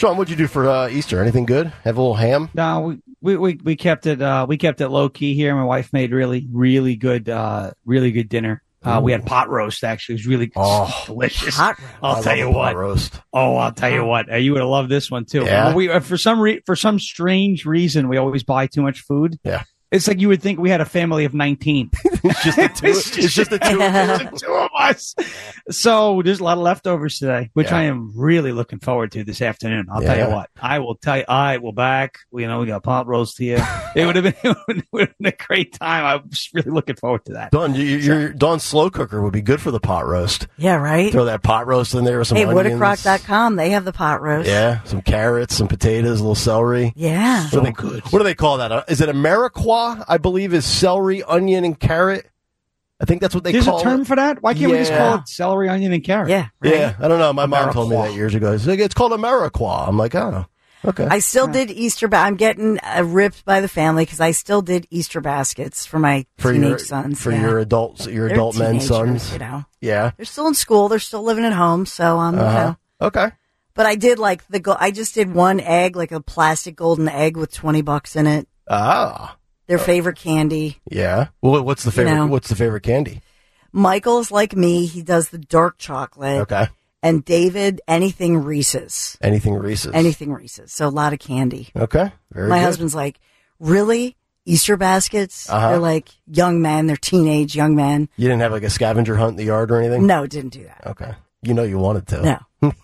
Sean, what'd you do for Easter? Anything good? Have a little ham? No, we kept it low key here. My wife made really good dinner. We had pot roast, actually. It was really delicious. I'll tell you what. I'll tell you what. You would have loved this one too. Yeah. We for some strange reason we always buy too much food. Yeah. It's like you would think we had a family of 19. It's just the two of us. So there's a lot of leftovers today, which Yeah. I am really looking forward to this afternoon. I'll tell you what. I will tell you. I will back. We got pot roast here. It would have been a great time. I'm just really looking forward to that. Dawn, your Dawn's slow cooker would be good for the pot roast. Yeah, right? Throw that pot roast in there with some onions. Woodacrock.com, they have the pot roast. Yeah, some carrots, some potatoes, a little celery. Yeah. Good. What do they call that? Is it Ameriqua? I believe is celery, onion, and carrot. I think that's what they call it. There's a term for that? Why can't we just call it celery, onion, and carrot? Yeah. Right? Yeah, I don't know. My mom told me that years ago. It's called Ameriqua. I'm like, oh, okay. I still did Easter, I'm getting ripped by the family because I still did Easter baskets for my teenage sons. For your adult men sons. Yeah. They're still in school. They're still living at home. So, Okay. But I did I just did one egg, like a plastic golden egg with $20 in it. Ah. Their favorite candy. Yeah. Well, what's the favorite? What's the favorite candy? Michael's like me. He does the dark chocolate. Okay. And David, anything Reese's. Anything Reese's. So a lot of candy. Okay. Very My good. husband's like, really? Easter baskets? They're like young men. They're teenage young men. You didn't have like a scavenger hunt in the yard or anything? No, didn't do that. Okay. You wanted to. No.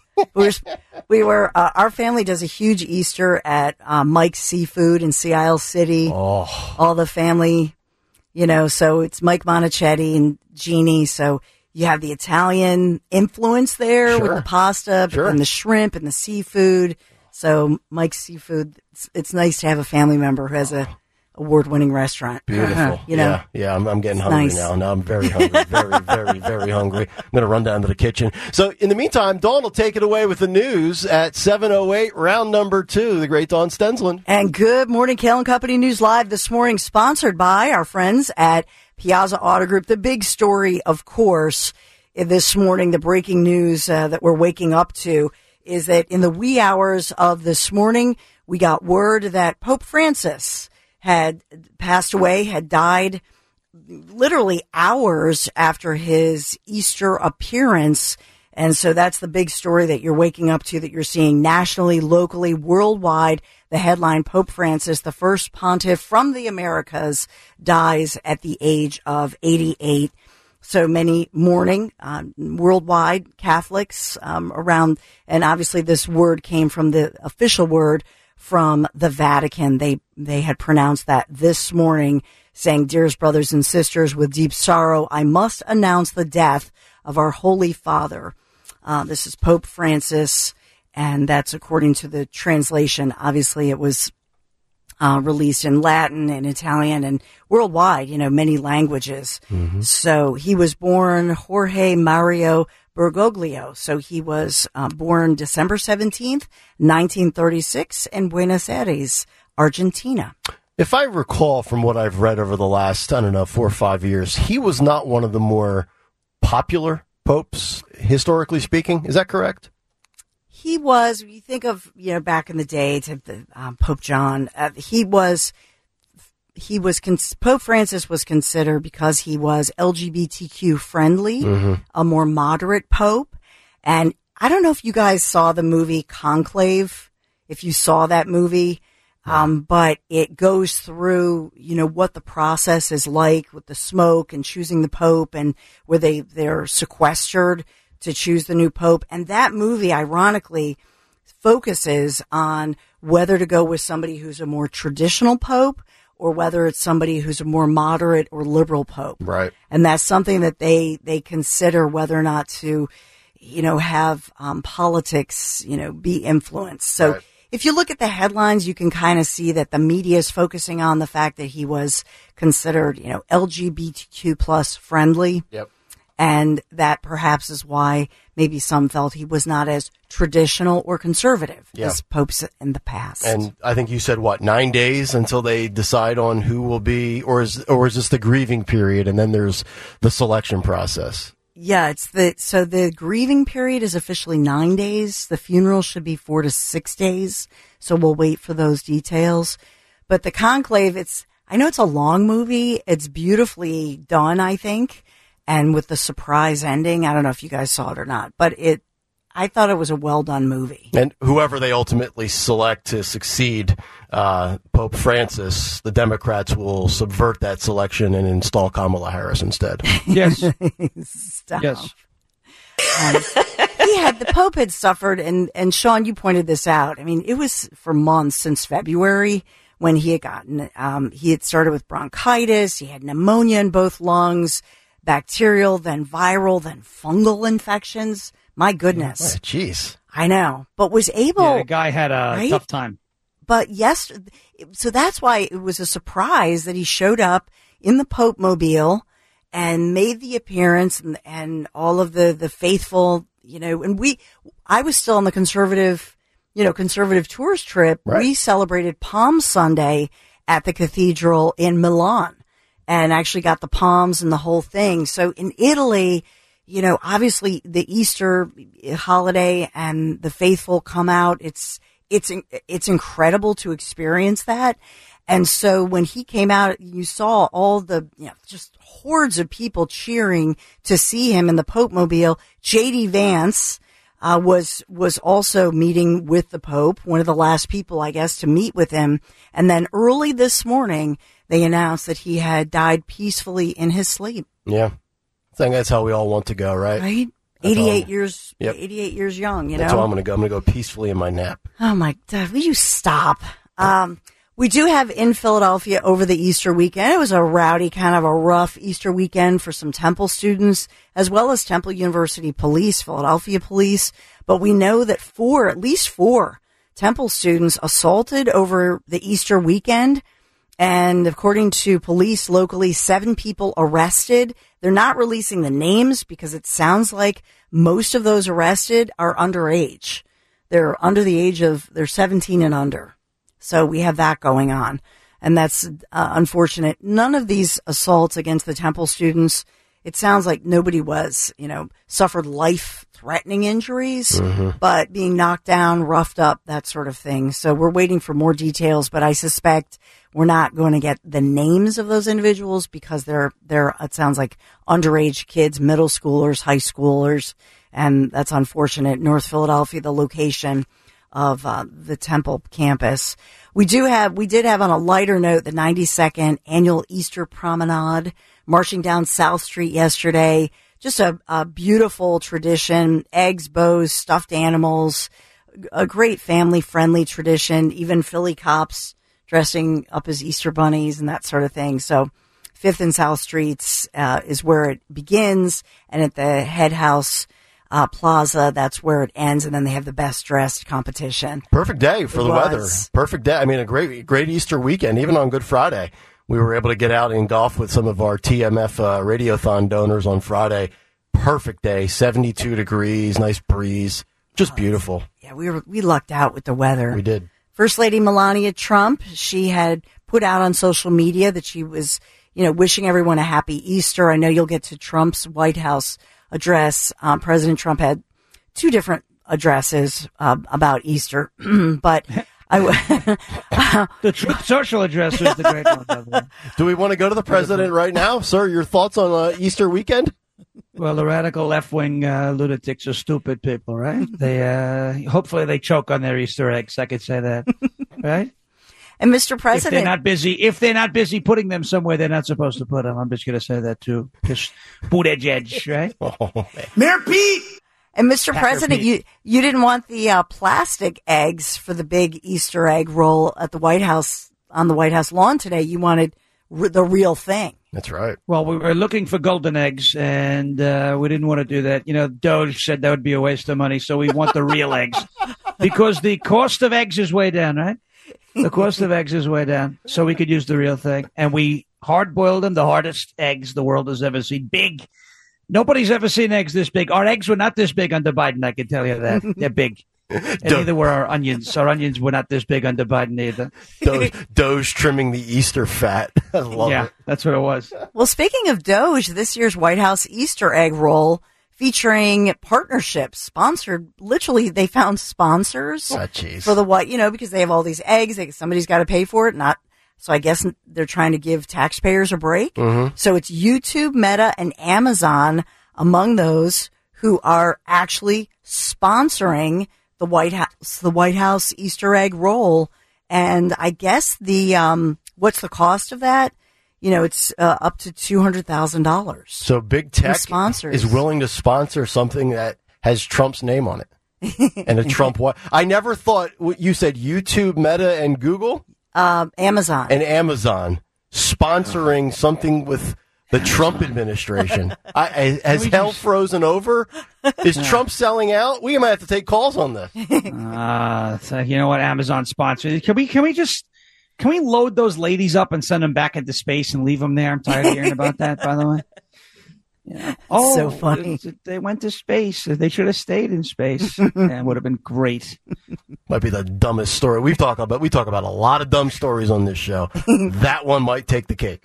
Our family does a huge Easter at Mike's Seafood in Sea Isle City. Oh. All the family, so it's Mike Monachetti and Jeannie. So you have the Italian influence there with the pasta, but then the shrimp and the seafood. So Mike's Seafood, it's nice to have a family member who has a award-winning restaurant. Beautiful. Yeah, I'm getting hungry now. Now I'm very hungry. Very, very, very hungry. I'm going to run down to the kitchen. So in the meantime, Dawn will take it away with the news at 7:08, round number 2, the great Dawn Stensland. And good morning, Kale and Company News Live this morning, sponsored by our friends at Piazza Auto Group. The big story, of course, this morning, the breaking news that we're waking up to is that in the wee hours of this morning, we got word that Pope Francis had passed away, had died literally hours after his Easter appearance. And so that's the big story that you're waking up to, that you're seeing nationally, locally, worldwide. The headline, Pope Francis, the first pontiff from the Americas, dies at the age of 88. So many mourning, worldwide Catholics around. And obviously this word came from the official word from the Vatican. They had pronounced that this morning, saying, "Dearest brothers and sisters, with deep sorrow, I must announce the death of our Holy Father." This is Pope Francis, and that's according to the translation. Obviously, it was released in Latin and Italian and worldwide, many languages. Mm-hmm. So he was born Jorge Mario Bergoglio. So he was born December 17th, 1936 in Buenos Aires, Argentina. If I recall from what I've read over the last, 4 or 5 years, he was not one of the more popular popes, historically speaking. Is that correct? He was, you think of, back in the day to the, Pope John, Pope Francis was considered, because he was LGBTQ friendly, a more moderate pope. And I don't know if you guys saw the movie Conclave, if you saw that movie, but it goes through, what the process is like with the smoke and choosing the pope, and where they're sequestered to choose the new pope. And that movie, ironically, focuses on whether to go with somebody who's a more traditional pope or whether it's somebody who's a more moderate or liberal pope. Right. And that's something that they consider, whether or not to, have politics, be influenced. So if you look at the headlines, you can kind of see that the media is focusing on the fact that he was considered, LGBTQ plus friendly. Yep. And that perhaps is why maybe some felt he was not as traditional or conservative as popes in the past. And I think you said, 9 days until they decide on who will be, or is this the grieving period, and then there's the selection process? Yeah, so the grieving period is officially 9 days. The funeral should be 4 to 6 days. So we'll wait for those details. But the conclave, I know it's a long movie. It's beautifully done, I think. And with the surprise ending, I don't know if you guys saw it or not, but I thought it was a well done movie. And whoever they ultimately select to succeed Pope Francis, the Democrats will subvert that selection and install Kamala Harris instead. Yes. Stop. Yes. The Pope had suffered, and Sean, you pointed this out. I mean, it was for months since February when he had he had started with bronchitis, he had pneumonia in both lungs, bacterial, then viral, then fungal infections. My goodness. Jeez. I know, but was able. Yeah, the guy had a tough time. But yes, so that's why it was a surprise that he showed up in the Pope Mobile and made the appearance and all of the faithful, and I was still on the conservative tours trip. Right. We celebrated Palm Sunday at the cathedral in Milan and actually got the palms and the whole thing. So in Italy, obviously the Easter holiday and the faithful come out. It's incredible to experience that. And so when he came out, you saw all the, just hordes of people cheering to see him in the Pope Mobile. J.D. Vance, was also meeting with the Pope, one of the last people, I guess, to meet with him. And then early this morning, they announced that he had died peacefully in his sleep. Yeah. I think that's how we all want to go, right? Right? 88 years, yep. 88 years young, That's how I'm going to go. I'm going to go peacefully in my nap. Oh my God. Will you stop? We do have in Philadelphia over the Easter weekend. It was a rowdy, kind of a rough Easter weekend for some Temple students, as well as Temple University police, Philadelphia police. But we know that at least four Temple students assaulted over the Easter weekend. And according to police locally, 7 people arrested. They're not releasing the names because it sounds like most of those arrested are underage. They're under the age of, they're 17 and under. So we have that going on. And that's unfortunate. None of these assaults against the Temple students, it sounds like nobody was, suffered life-threatening injuries, but being knocked down, roughed up, that sort of thing. So we're waiting for more details, but I suspect we're not going to get the names of those individuals because they're it sounds like underage kids, middle schoolers, high schoolers, and that's unfortunate. North Philadelphia, the location of the Temple campus. We did have on a lighter note the 92nd annual Easter Promenade marching down South Street yesterday. Just a beautiful tradition, eggs, bows, stuffed animals, a great family-friendly tradition, even Philly cops dressing up as Easter bunnies and that sort of thing. So 5th and South Streets is where it begins, and at the Head House Plaza, that's where it ends, and then they have the best dressed competition. Perfect day for the weather. Perfect day. I mean, a great Easter weekend, even on Good Friday. We were able to get out and golf with some of our TMF Radiothon donors on Friday. Perfect day, 72 degrees, nice breeze, just beautiful. Yeah, we lucked out with the weather. We did. First Lady Melania Trump, she had put out on social media that she was, wishing everyone a happy Easter. I know you'll get to Trump's White House address. President Trump had 2 different addresses about Easter, but the Truth Social address was the great one. Do we want to go to the president right now, sir? Your thoughts on Easter weekend? Well, the radical left-wing lunatics are stupid people, right? They hopefully they choke on their Easter eggs. I could say that, right? And Mr. President, if they're not busy putting them somewhere they're not supposed to put them, I'm just going to say that too. Just Buttigieg, right? Mayor Pete. And Mr. President, you didn't want the plastic eggs for the big Easter egg roll at the White House on the White House lawn today. You wanted the real thing. That's right. Well, we were looking for golden eggs, and we didn't want to do that. Doge said that would be a waste of money, so we want the real eggs because the cost of eggs is way down, right? The cost of eggs is way down, so we could use the real thing. And we hard-boiled them, the hardest eggs the world has ever seen. Big. Nobody's ever seen eggs this big. Our eggs were not this big under Biden, I can tell you that. They're big. And neither were our onions. Our onions were not this big under Biden either. Doge trimming the Easter fat. I love it. That's what it was. Well, speaking of Doge, this year's White House Easter egg roll featuring partnerships sponsored. Literally, they found sponsors for the what, because they have all these eggs. Somebody's got to pay for it. So I guess they're trying to give taxpayers a break. Mm-hmm. So it's YouTube, Meta, and Amazon among those who are actually sponsoring the White House Easter egg roll. And I guess what's the cost of that? It's up to $200,000. So big tech is willing to sponsor something that has Trump's name on it. And a Trump what? I never thought you said YouTube, Meta, and Google? Amazon. And Amazon sponsoring something with the Trump administration. Has hell frozen over? Is Trump selling out? We might have to take calls on this. So you know what? Amazon sponsored. Can we load those ladies up and send them back into space and leave them there? I'm tired of hearing about that, by the way. Yeah. Oh, so funny. They went to space. They should have stayed in space. It would have been great. Might be the dumbest story. We talk about a lot of dumb stories on this show. That one might take the cake.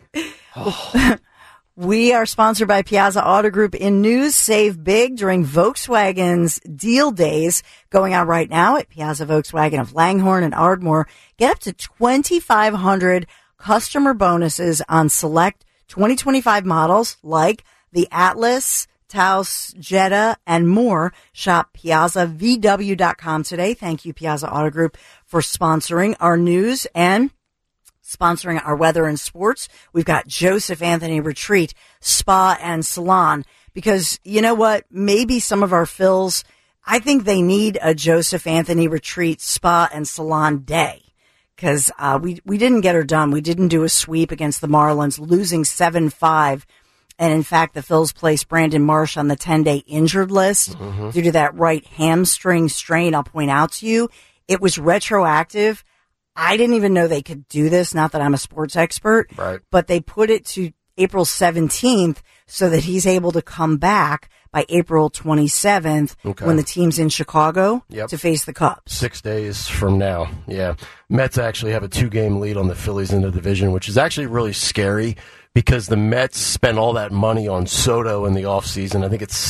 We are sponsored by Piazza Auto Group in news. Save big during Volkswagen's deal days going on right now at Piazza Volkswagen of Langhorne and Ardmore. Get up to 2,500 customer bonuses on select 2025 models like the Atlas, Taos, Jetta, and more. Shop PiazzaVW.com today. Thank you, Piazza Auto Group, for sponsoring our news and sponsoring our weather and sports. We've got Joseph Anthony Retreat Spa and Salon, because you know what? Maybe some of our Phils, I think they need a Joseph Anthony Retreat Spa and Salon day, because we didn't get her done. We didn't do a sweep against the Marlins, losing 7-5. And in fact, the Phils placed Brandon Marsh on the 10-day injured list due to that right hamstring strain. I'll point out to you, it was retroactive. I didn't even know they could do this. Not that I'm a sports expert, right, but they put it to April 17th so that he's able to come back by April 27th when the team's in Chicago to face the Cubs. 6 days from now. Yeah. Mets actually have a 2-game lead on the Phillies in the division, which is actually really scary because the Mets spent all that money on Soto in the offseason. I think it's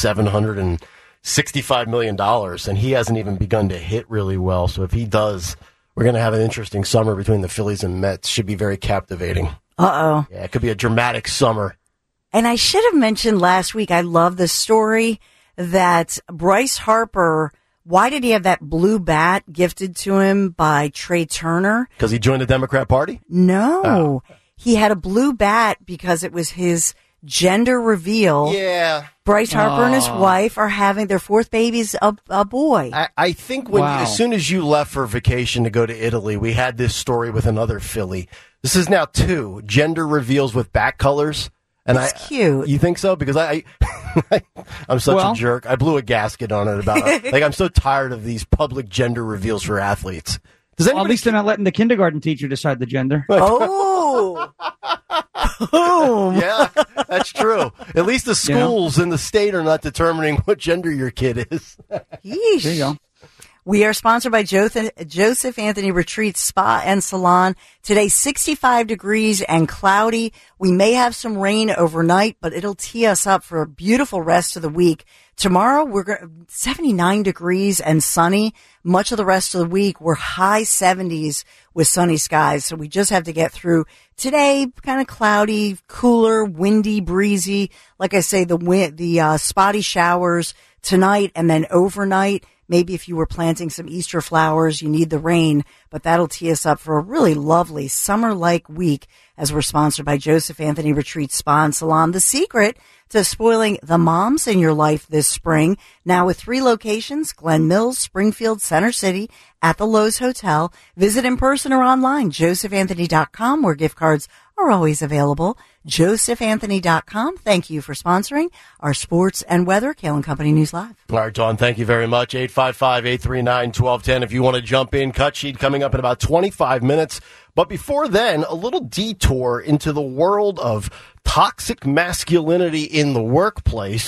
$765 million, and he hasn't even begun to hit really well. So if he does, we're going to have an interesting summer between the Phillies and Mets. Should be very captivating. Uh-oh. Yeah, it could be a dramatic summer. And I should have mentioned last week, I love the story that Bryce Harper, why did he have that blue bat gifted to him by Trey Turner? Because he joined the Democrat Party? No. He had a blue bat because it was his gender reveal. Yeah. Bryce Harper and his wife are having their fourth baby's a boy. I think as soon as you left for vacation to go to Italy, we had this story with another Philly. This is now 2 gender reveals with bat colors. And it's cute. You think so? Because I'm such a jerk. I blew a gasket on it about I'm so tired of these public gender reveals for athletes. At least they're not letting the kindergarten teacher decide the gender. Oh. Boom. Yeah, that's true. At least the schools in the state are not determining what gender your kid is. Yeesh. There you go. We are sponsored by Joseph Anthony Retreat Spa and Salon. Today, 65 degrees and cloudy. We may have some rain overnight, but it'll tee us up for a beautiful rest of the week. Tomorrow, we're 79 degrees and sunny. Much of the rest of the week, we're high 70s with sunny skies. So we just have to get through today. Kind of cloudy, cooler, windy, breezy. Like I say, the spotty showers tonight and then overnight. Maybe if you were planting some Easter flowers, you need the rain, but that'll tee us up for a really lovely summer-like week as we're sponsored by Joseph Anthony Retreat Spa and Salon. The secret to spoiling the moms in your life this spring, now with 3 locations, Glen Mills, Springfield, Center City, at the Lowe's Hotel. Visit in person or online, josephanthony.com, where gift cards are always available. josephanthony.com. Thank you for sponsoring our sports and weather. Kale and Company News Live. All right, Dawn, thank you very much. 855-839-1210. If you want to jump in, cut sheet coming up in about 25 minutes. But before then, a little detour into the world of toxic masculinity in the workplace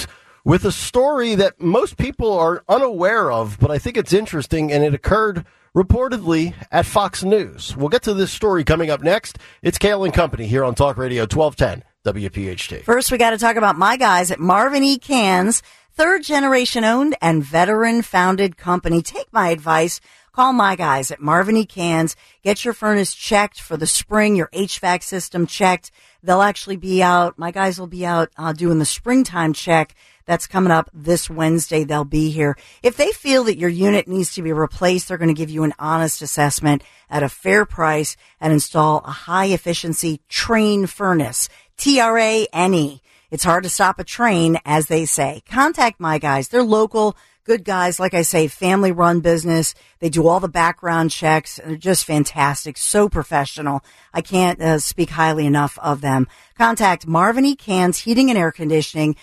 with a story that most people are unaware of, but I think it's interesting, and it occurred reportedly at Fox News. We'll get to this story coming up next. It's Kale and Company here on Talk Radio 1210 WPHT. First, we got to talk about my guys at Marvin E. Cans, third-generation owned and veteran-founded company. Take my advice. Call my guys at Marvin E. Cans. Get your furnace checked for the spring, your HVAC system checked. They'll actually be out. My guys will be out doing the springtime check. That's coming up this Wednesday. They'll be here. If they feel that your unit needs to be replaced, they're going to give you an honest assessment at a fair price and install a high-efficiency train furnace. TRANE. It's hard to stop a train, as they say. Contact my guys. They're local, good guys. Like I say, family-run business. They do all the background checks. They're just fantastic. So professional. I can't speak highly enough of them. Contact Marvin E. Cans Heating and Air Conditioning.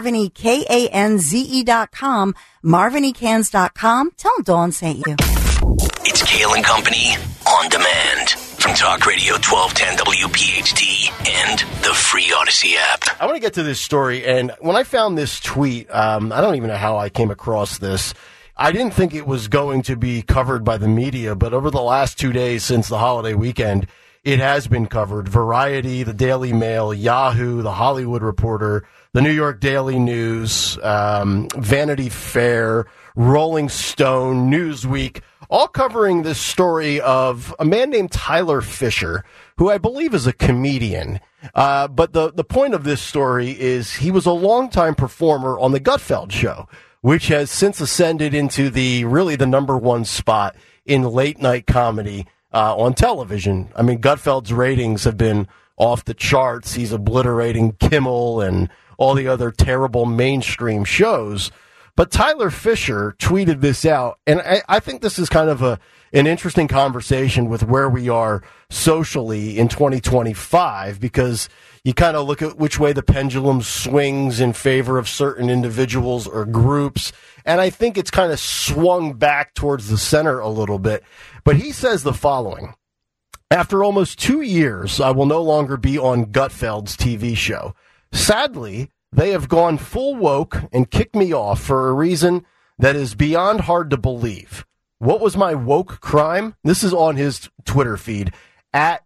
MarvinEKanze.com. MarvinEKans.com. Tell them Dawn sent you. It's Kale and Company on demand from Talk Radio 1210 WPHT and the free Odyssey app. I want to get to this story, and when I found this tweet, I don't even know how I came across this. I didn't think it was going to be covered by the media, but over the last 2 days since the holiday weekend, it has been covered. Variety, the Daily Mail, Yahoo, the Hollywood Reporter, the New York Daily News, Vanity Fair, Rolling Stone, Newsweek, all covering this story of a man named Tyler Fisher, who I believe is a comedian. But the point of this story is he was a longtime performer on the Gutfeld Show, which has since ascended into the number one spot in late night comedy on television. I mean, Gutfeld's ratings have been off the charts. He's obliterating Kimmel and all the other terrible mainstream shows. But Tyler Fisher tweeted this out, and I think this is kind of an interesting conversation with where we are socially in 2025, because you kind of look at which way the pendulum swings in favor of certain individuals or groups, and I think it's kind of swung back towards the center a little bit. But he says the following: after almost 2 years, I will no longer be on Gutfeld's TV show. Sadly, they have gone full woke and kicked me off for a reason that is beyond hard to believe. What was my woke crime? This is on his Twitter feed at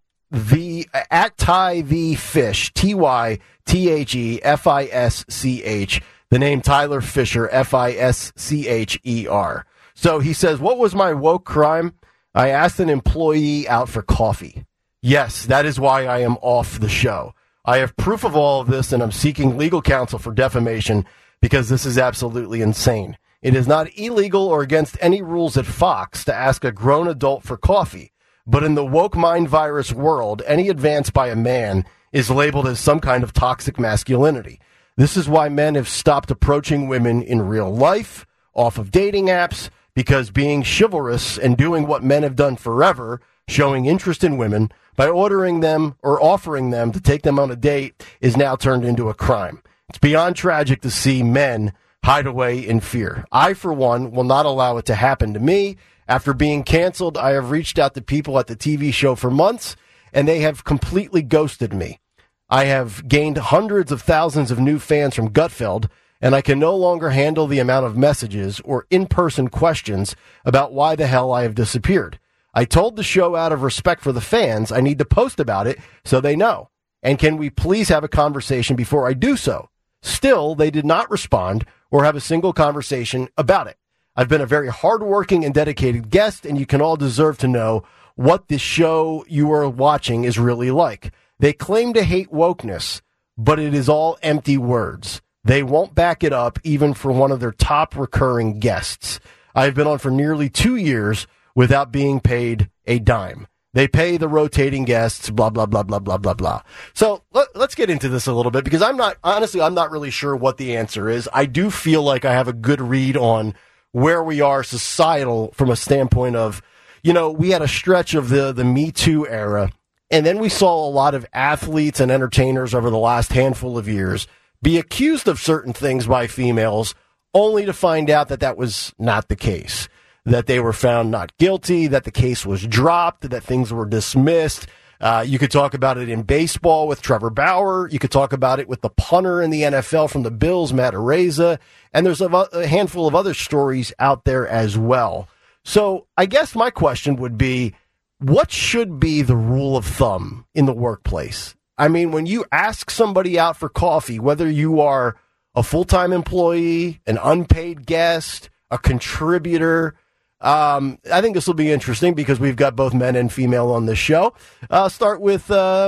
Ty V Fish, TYTHEFISCH. The name Tyler Fisher, FISCHER. So he says, what was my woke crime? I asked an employee out for coffee. Yes, that is why I am off the show. I have proof of all of this, and I'm seeking legal counsel for defamation because this is absolutely insane. It is not illegal or against any rules at Fox to ask a grown adult for coffee, but in the woke mind virus world, any advance by a man is labeled as some kind of toxic masculinity. This is why men have stopped approaching women in real life, off of dating apps, because being chivalrous and doing what men have done forever, showing interest in women by ordering them or offering them to take them on a date, is now turned into a crime. It's beyond tragic to see men hide away in fear. I, for one, will not allow it to happen to me. After being canceled, I have reached out to people at the TV show for months, and they have completely ghosted me. I have gained hundreds of thousands of new fans from Gutfeld, and I can no longer handle the amount of messages or in-person questions about why the hell I have disappeared. I told the show out of respect for the fans I need to post about it so they know. And can we please have a conversation before I do so? Still, they did not respond or have a single conversation about it. I've been a very hardworking and dedicated guest, and you can all deserve to know what the show you are watching is really like. They claim to hate wokeness, but it is all empty words. They won't back it up even for one of their top recurring guests. I've been on for nearly 2 years without being paid a dime. They pay the rotating guests, blah, blah, blah, blah, blah, blah, blah. So let's get into this a little bit, because I'm not really sure what the answer is. I do feel like I have a good read on where we are societal from a standpoint of, we had a stretch of the Me Too era, and then we saw a lot of athletes and entertainers over the last handful of years be accused of certain things by females, only to find out that that was not the case, that they were found not guilty, that the case was dropped, that things were dismissed. You could talk about it in baseball with Trevor Bauer. You could talk about it with the punter in the NFL from the Bills, Matt Araiza. And there's a handful of other stories out there as well. So I guess my question would be, what should be the rule of thumb in the workplace? I mean, when you ask somebody out for coffee, whether you are a full-time employee, an unpaid guest, a contributor, I think this will be interesting because we've got both men and female on this show. Start with,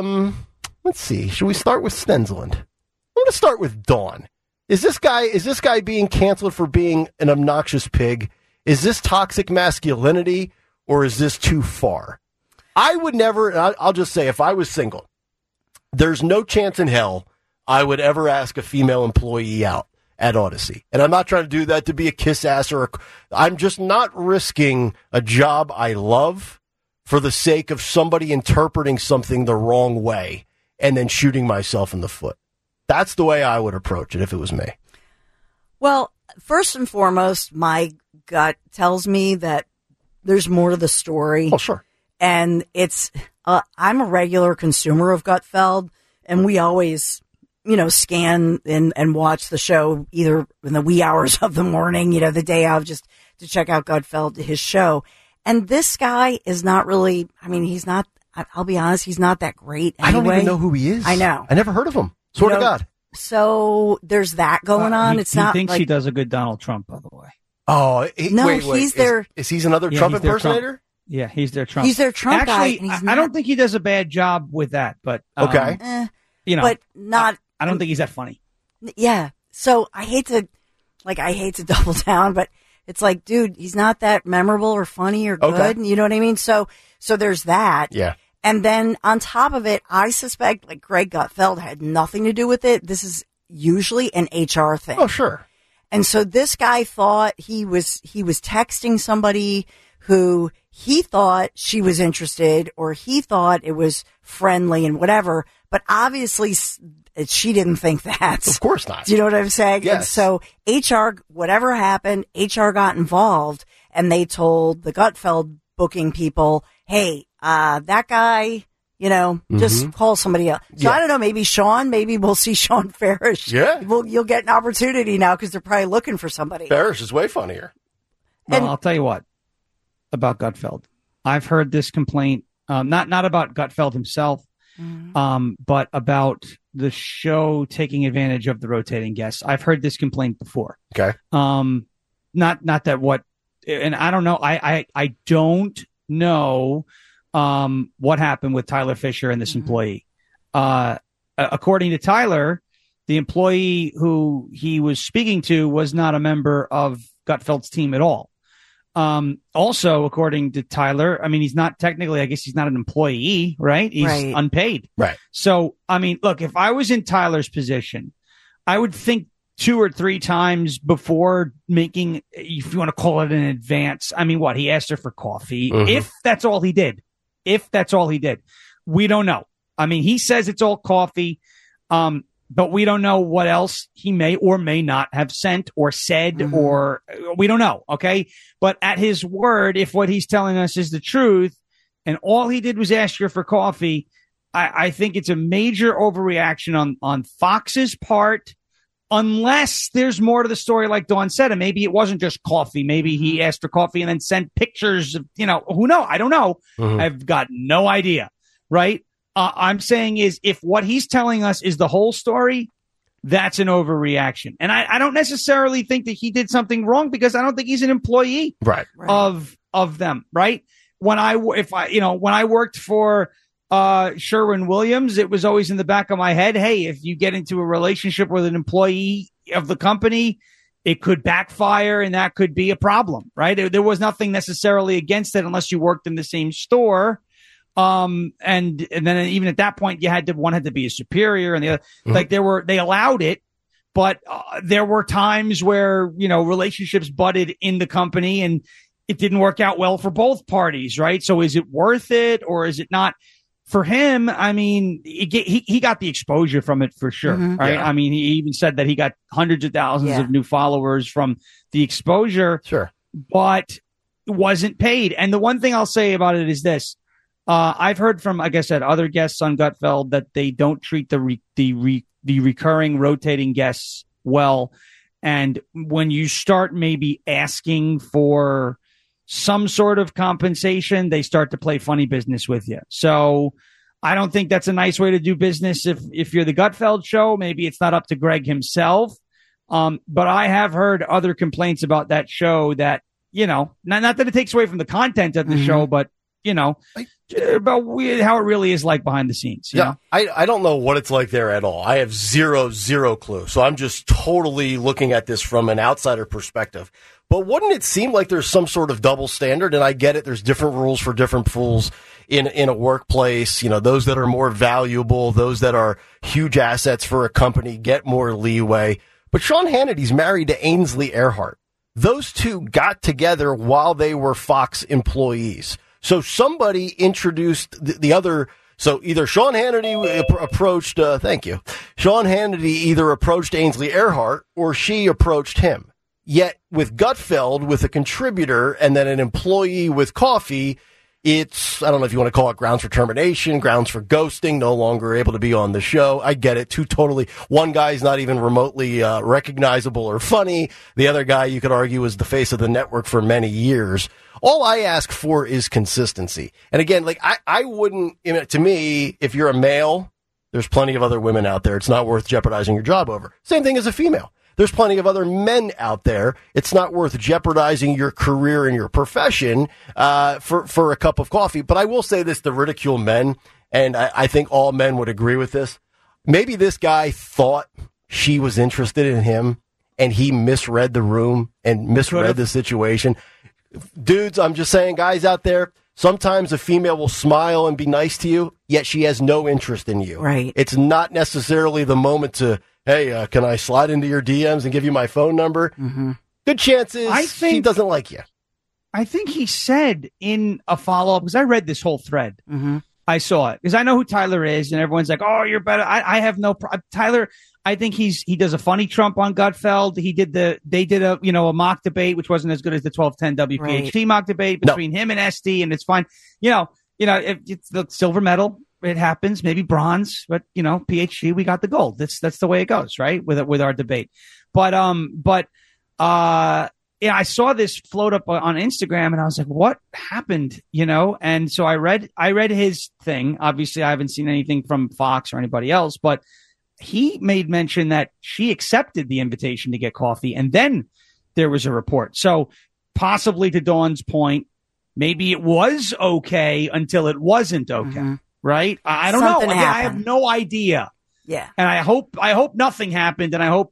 let's see, should we start with Stensland? I'm going to start with Dawn. Is this guy being canceled for being an obnoxious pig? Is this toxic masculinity, or is this too far? I would never, I'll just say, if I was single, there's no chance in hell I would ever ask a female employee out at Odyssey. And I'm not trying to do that to be a kiss ass I'm just not risking a job I love for the sake of somebody interpreting something the wrong way and then shooting myself in the foot. That's the way I would approach it if it was me. Well, first and foremost, my gut tells me that there's more to the story. Oh, sure. And it's, I'm a regular consumer of Gutfeld, and we always, scan and watch the show either in the wee hours of the morning, the day of, just to check out Gutfeld, his show. And this guy is not really, he's not, I'll be honest, he's not that great anyway. I don't even know who he is. I know. I never heard of him. Swear to God. So there's that going on. It's not. He thinks he does a good Donald Trump, by the way. Oh, wait. He's their. Is he another Trump impersonator? Yeah, he's their Trump. He's their Trump Actually, guy. I don't think he does a bad job with that, but okay. But not. I don't think he's that funny. Yeah. So I hate to double down, but it's like, dude, he's not that memorable or funny or good. Okay. You know what I mean? So there's that. Yeah. And then on top of it, I suspect like Greg Gutfeld had nothing to do with it. This is usually an HR thing. Oh, sure. And so this guy thought he was texting somebody who he thought she was interested, or he thought it was friendly and whatever. But obviously she didn't think that. Of course not. Do you know what I'm saying? Yes. And so HR, whatever happened, HR got involved, and they told the Gutfeld booking people, hey, that guy, just call somebody else. So I don't know, maybe Sean, maybe we'll see Sean Farish. Yeah. You'll get an opportunity now because they're probably looking for somebody. Farish is way funnier. Well, I'll tell you what about Gutfeld. I've heard this complaint, not about Gutfeld himself, but about the show taking advantage of the rotating guests. I've heard this complaint before. Okay. Not that what, and I don't know. I don't know what happened with Tyler Fisher and this employee. According to Tyler, the employee who he was speaking to was not a member of Gutfeld's team at all. Also, according to Tyler, he's not technically, I guess he's not an employee, right? He's unpaid. Right. So, look, if I was in Tyler's position, I would think 2 or 3 times before making, if you want to call it an advance. He asked her for coffee. If that's all he did. We don't know. He says it's all coffee. But we don't know what else he may or may not have sent or said, or we don't know. Okay. But at his word, if what he's telling us is the truth and all he did was ask her for coffee, I think it's a major overreaction on Fox's part, unless there's more to the story, like Dawn said, and maybe it wasn't just coffee. Maybe he asked for coffee and then sent pictures of, who knows? I don't know. I've got no idea. Right. I'm saying is if what he's telling us is the whole story, that's an overreaction. And I don't necessarily think that he did something wrong because I don't think he's an employee of them. Right. When I worked for Sherwin-Williams, it was always in the back of my head, hey, if you get into a relationship with an employee of the company, it could backfire and that could be a problem. Right. There was nothing necessarily against it unless you worked in the same store. And then even at that point, one had to be a superior, and the other, they allowed it, but there were times where relationships butted in the company, and it didn't work out well for both parties, right? So is it worth it, or is it not? For him, he got the exposure from it for sure, right? Yeah. He even said that he got hundreds of thousands of new followers from the exposure, sure, but wasn't paid. And the one thing I'll say about it is this. I've heard from, like I said, other guests on Gutfeld that they don't treat the recurring rotating guests well. And when you start maybe asking for some sort of compensation, they start to play funny business with you. So I don't think that's a nice way to do business. If you're the Gutfeld show, maybe it's not up to Greg himself. But I have heard other complaints about that show that, not that it takes away from the content of the show, but, about how it really is like behind the scenes. You know? I don't know what it's like there at all. I have zero clue. So I'm just totally looking at this from an outsider perspective. But wouldn't it seem like there's some sort of double standard? And I get it. There's different rules for different pools in a workplace. Those that are more valuable, those that are huge assets for a company get more leeway. But Sean Hannity's married to Ainsley Earhart. Those two got together while they were Fox employees. So somebody introduced the other. So either Sean Hannity approached, Sean Hannity either approached Ainsley Earhart or she approached him. Yet with Gutfeld, with a contributor and then an employee with coffee, it's, I don't know if you want to call it grounds for termination, grounds for ghosting, no longer able to be on the show. I get it. One guy's not even remotely recognizable or funny. The other guy, you could argue, is the face of the network for many years. All I ask for is consistency. And again, I wouldn't, to me, if you're a male, there's plenty of other women out there. It's not worth jeopardizing your job over. Same thing as a female. There's plenty of other men out there. It's not worth jeopardizing your career and your profession for a cup of coffee. But I will say this to ridicule men, and I think all men would agree with this. Maybe this guy thought she was interested in him, and he misread the room and misread the situation. Dudes, I'm just saying, guys out there, sometimes a female will smile and be nice to you, yet she has no interest in you. Right. It's not necessarily the moment to, hey, can I slide into your DMs and give you my phone number? Mm-hmm. Good chances she doesn't like you. I think he said in a follow-up, because I read this whole thread. Mm-hmm. I saw it, because I know who Tyler is, and everyone's like, oh, you're better. I have no problem. Tyler, I think he does a funny Trump on Gutfeld. They did a mock debate, which wasn't as good as the 1210 WPHT mock debate between him and SD, and it's fine. It's the silver medal. It happens, maybe bronze, but PhD, we got the gold. That's the way it goes, right? With our debate. But I saw this float up on Instagram, and I was like, what happened? And so I read his thing. Obviously, I haven't seen anything from Fox or anybody else, but he made mention that she accepted the invitation to get coffee, and then there was a report. So possibly, to Dawn's point, maybe it was okay until it wasn't okay. Mm-hmm. Right? I don't know. Again, I have no idea. Yeah. And I hope nothing happened. And I hope,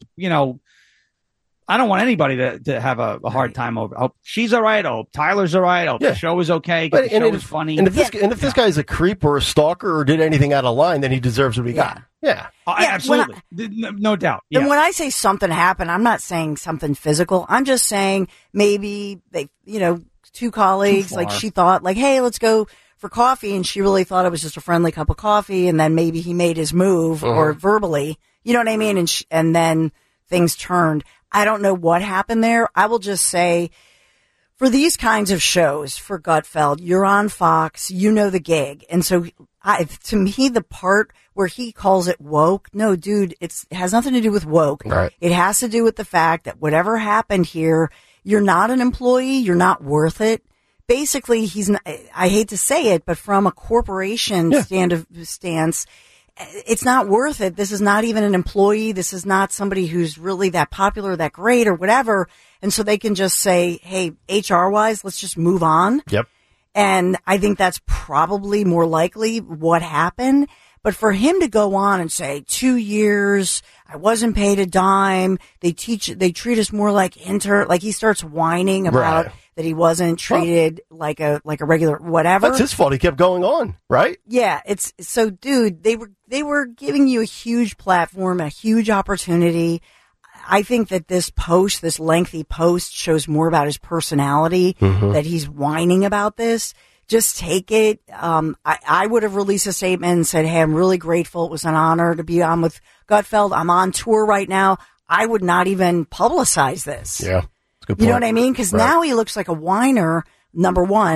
I don't want anybody to have a hard time over. I hope she's all right. I hope Tyler's all right. I hope the show is okay. The show is funny. And if this guy's a creep or a stalker or did anything out of line, then he deserves what he got. Yeah. Absolutely. No doubt. Yeah. And when I say something happened, I'm not saying something physical. I'm just saying maybe they, two colleagues, like she thought, like, hey, let's go for coffee, and she really thought it was just a friendly cup of coffee, and then maybe he made his move or verbally, you know what I mean? And then things turned. I don't know what happened there. I will just say, for these kinds of shows, for Gutfeld, you're on Fox, you know the gig. And so to me, the part where he calls it woke, no, dude, it has nothing to do with woke. Right. It has to do with the fact that whatever happened here, you're not an employee, you're not worth it. Basically, I hate to say it, but from a corporation stance, it's not worth it. This is not even an employee. This is not somebody who's really that popular, that great, or whatever. And so they can just say, hey, HR wise, let's just move on. Yep. And I think that's probably more likely what happened. But for him to go on and say 2 years, I wasn't paid a dime. They treat us more like like he starts whining about that he wasn't treated like a regular whatever. That's his fault. He kept going on, right? Yeah. It's so, dude, they were giving you a huge platform, a huge opportunity. I think that this lengthy post shows more about his personality, that he's whining about this. Just take it. I would have released a statement and said, hey, I'm really grateful. It was an honor to be on with Gutfeld. I'm on tour right now. I would not even publicize this. Yeah. That's a good point. You know what I mean? Because now he looks like a whiner, number one. Yeah.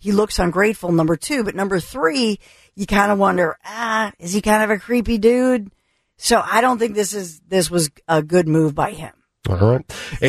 he looks ungrateful, number 2. But number 3, you kind of wonder, is he kind of a creepy dude? So I don't think this was a good move by him. All right.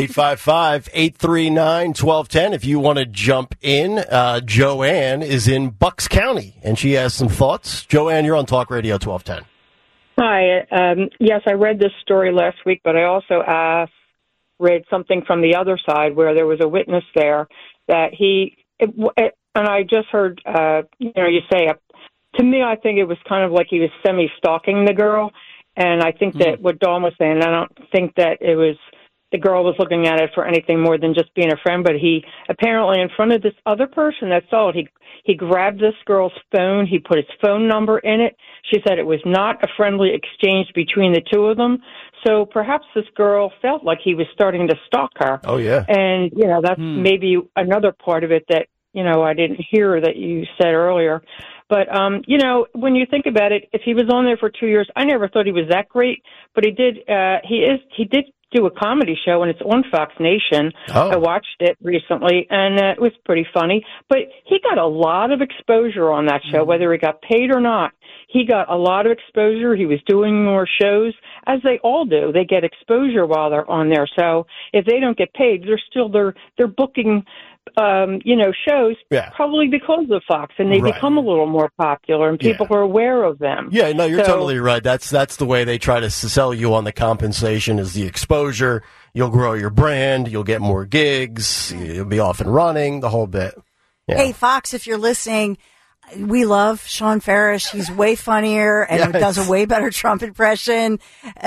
855-839-1210. If you want to jump in, Joanne is in Bucks County, and she has some thoughts. Joanne, you're on Talk Radio 1210. Hi. Yes, I read this story last week, but I also read something from the other side where there was a witness there that and I just heard, you say, to me, I think it was kind of like he was semi-stalking the girl. And I think that what Dawn was saying, I don't think that it was the girl was looking at it for anything more than just being a friend, but he apparently in front of this other person that saw it, he grabbed this girl's phone, he put his phone number in it. She said it was not a friendly exchange between the two of them. So perhaps this girl felt like he was starting to stalk her. Oh, yeah. And, that's maybe another part of it that, I didn't hear that you said earlier. But, when you think about it, if he was on there for 2 years, I never thought he was that great, but he did do a comedy show, and it's on Fox Nation. Oh. I watched it recently, and it was pretty funny. But he got a lot of exposure on that show, whether he got paid or not. He got a lot of exposure. He was doing more shows, as they all do. They get exposure while they're on there. So if they don't get paid, they're booking shows probably because of Fox, and they become a little more popular, and people are aware of them. Yeah, no, you're totally right. That's the way they try to sell you on the compensation is the exposure. You'll grow your brand. You'll get more gigs. You'll be off and running, the whole bit. Yeah. Hey, Fox, if you're listening, we love Sean Farish. He's way funnier and does a way better Trump impression,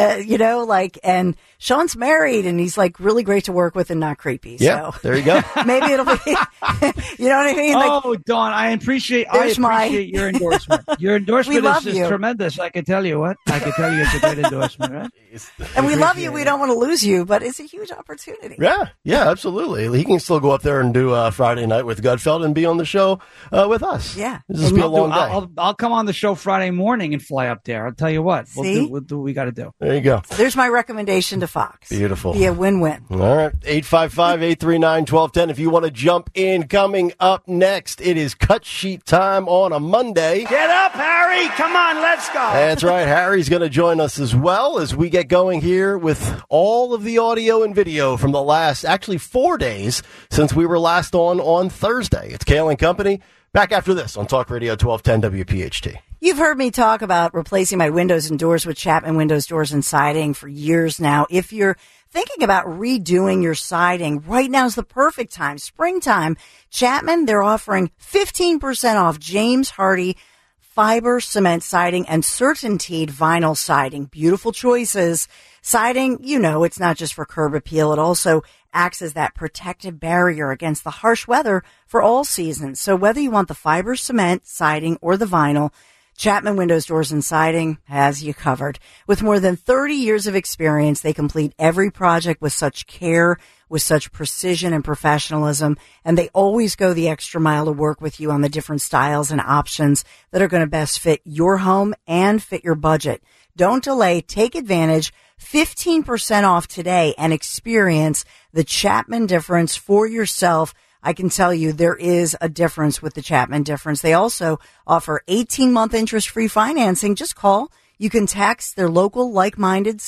and Sean's married and he's really great to work with and not creepy. Yeah, so there you go. Maybe it'll be, you know what I mean? Dawn, I appreciate your endorsement. Your endorsement is tremendous. I can tell you it's a great endorsement, right? And we love you. We don't want to lose you, but it's a huge opportunity. Yeah, absolutely. He can still go up there and do Friday Night with Gutfeld and be on the show with us. Yeah. This will be a long day. I'll come on the show Friday morning and fly up there. I'll tell you what. We'll do what we got to do. There you go. There's my recommendation to Fox. Beautiful. Be a win-win. All right. 855-839-1210. If you want to jump in, coming up next, it is cut sheet time on a Monday. Get up, Harry. Come on, let's go. That's right. Harry's going to join us as well as we get going here with all of the audio and video from the last, 4 days since we were last on Thursday. It's Kale and Company. Back after this on Talk Radio 1210 WPHT. You've heard me talk about replacing my windows and doors with Chapman Windows, Doors, and Siding for years now. If you're thinking about redoing your siding, right now is the perfect time. Springtime. Chapman, they're offering 15% off James Hardie fiber cement siding and CertainTeed vinyl siding. Beautiful choices. Siding, it's not just for curb appeal. It also acts as that protective barrier against the harsh weather for all seasons. So whether you want the fiber cement siding or the vinyl, Chapman Windows, Doors, and Siding has you covered. With more than 30 years of experience, they complete every project with such care, with such precision and professionalism, and they always go the extra mile to work with you on the different styles and options that are going to best fit your home and fit your budget. Don't delay. Take advantage. 15% off today and experience the Chapman difference for yourself. I can tell you there is a difference with the Chapman difference. They also offer 18-month interest-free financing. Just call. You can text their local like-minded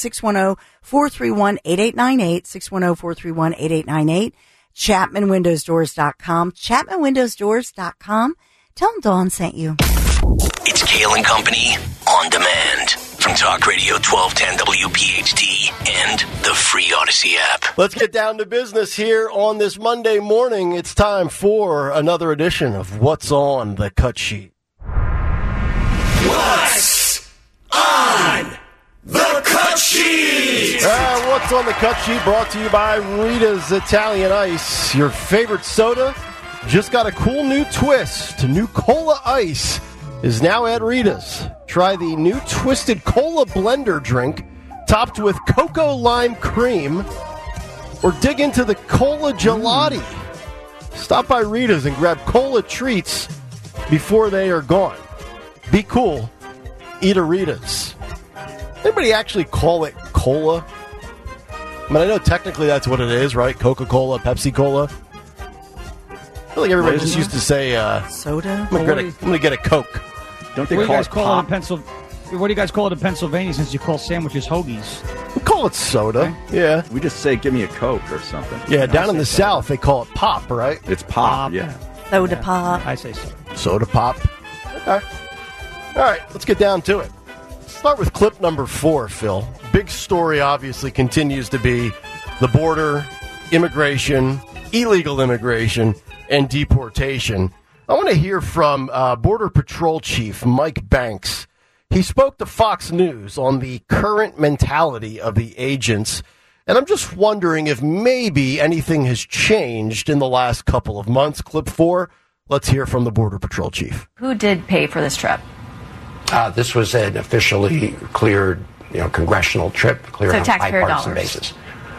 610-431-8898, 610-431-8898, ChapmanWindowsDoors.com, ChapmanWindowsDoors.com. Tell them Dawn sent you. It's Kale and Company on demand from Talk Radio 1210 WPHT and the free Odyssey app. Let's get down to business here on this Monday morning. It's time for another edition of What's on the Cut Sheet. What's on the Cut Sheet? What's on the Cut Sheet brought to you by Rita's Italian Ice. Your favorite soda just got a cool new twist. New Cola Ice is now at Rita's. Try the new Twisted Cola Blender drink topped with cocoa lime cream, or dig into the Cola Gelati. Stop by Rita's and grab cola treats before they are gone. Be cool. Eat a Rita's. Anybody actually call it cola? I mean, I know technically that's what it is, right? Coca-Cola, Pepsi-Cola. feel like everybody just used to say soda. I'm gonna get a Coke. Don't they call it pop? What do you guys call it in Pennsylvania since you call sandwiches hoagies? We call it soda. Yeah. We just say, give me a Coke or something. Yeah, down in the South, they call it pop, right? It's pop, yeah. Soda pop. I say soda. Soda pop. Okay. All right, let's get down to it. Start with clip number 4, Phil. Big story, obviously, continues to be the border, immigration, illegal immigration, and deportation. I want to hear from Border Patrol Chief Mike Banks. He spoke to Fox News on the current mentality of the agents, and I'm just wondering if maybe anything has changed in the last couple of months. Clip 4, let's hear from the Border Patrol Chief. Who did pay for this trip? This was an officially cleared, congressional trip, cleared on a bipartisan basis.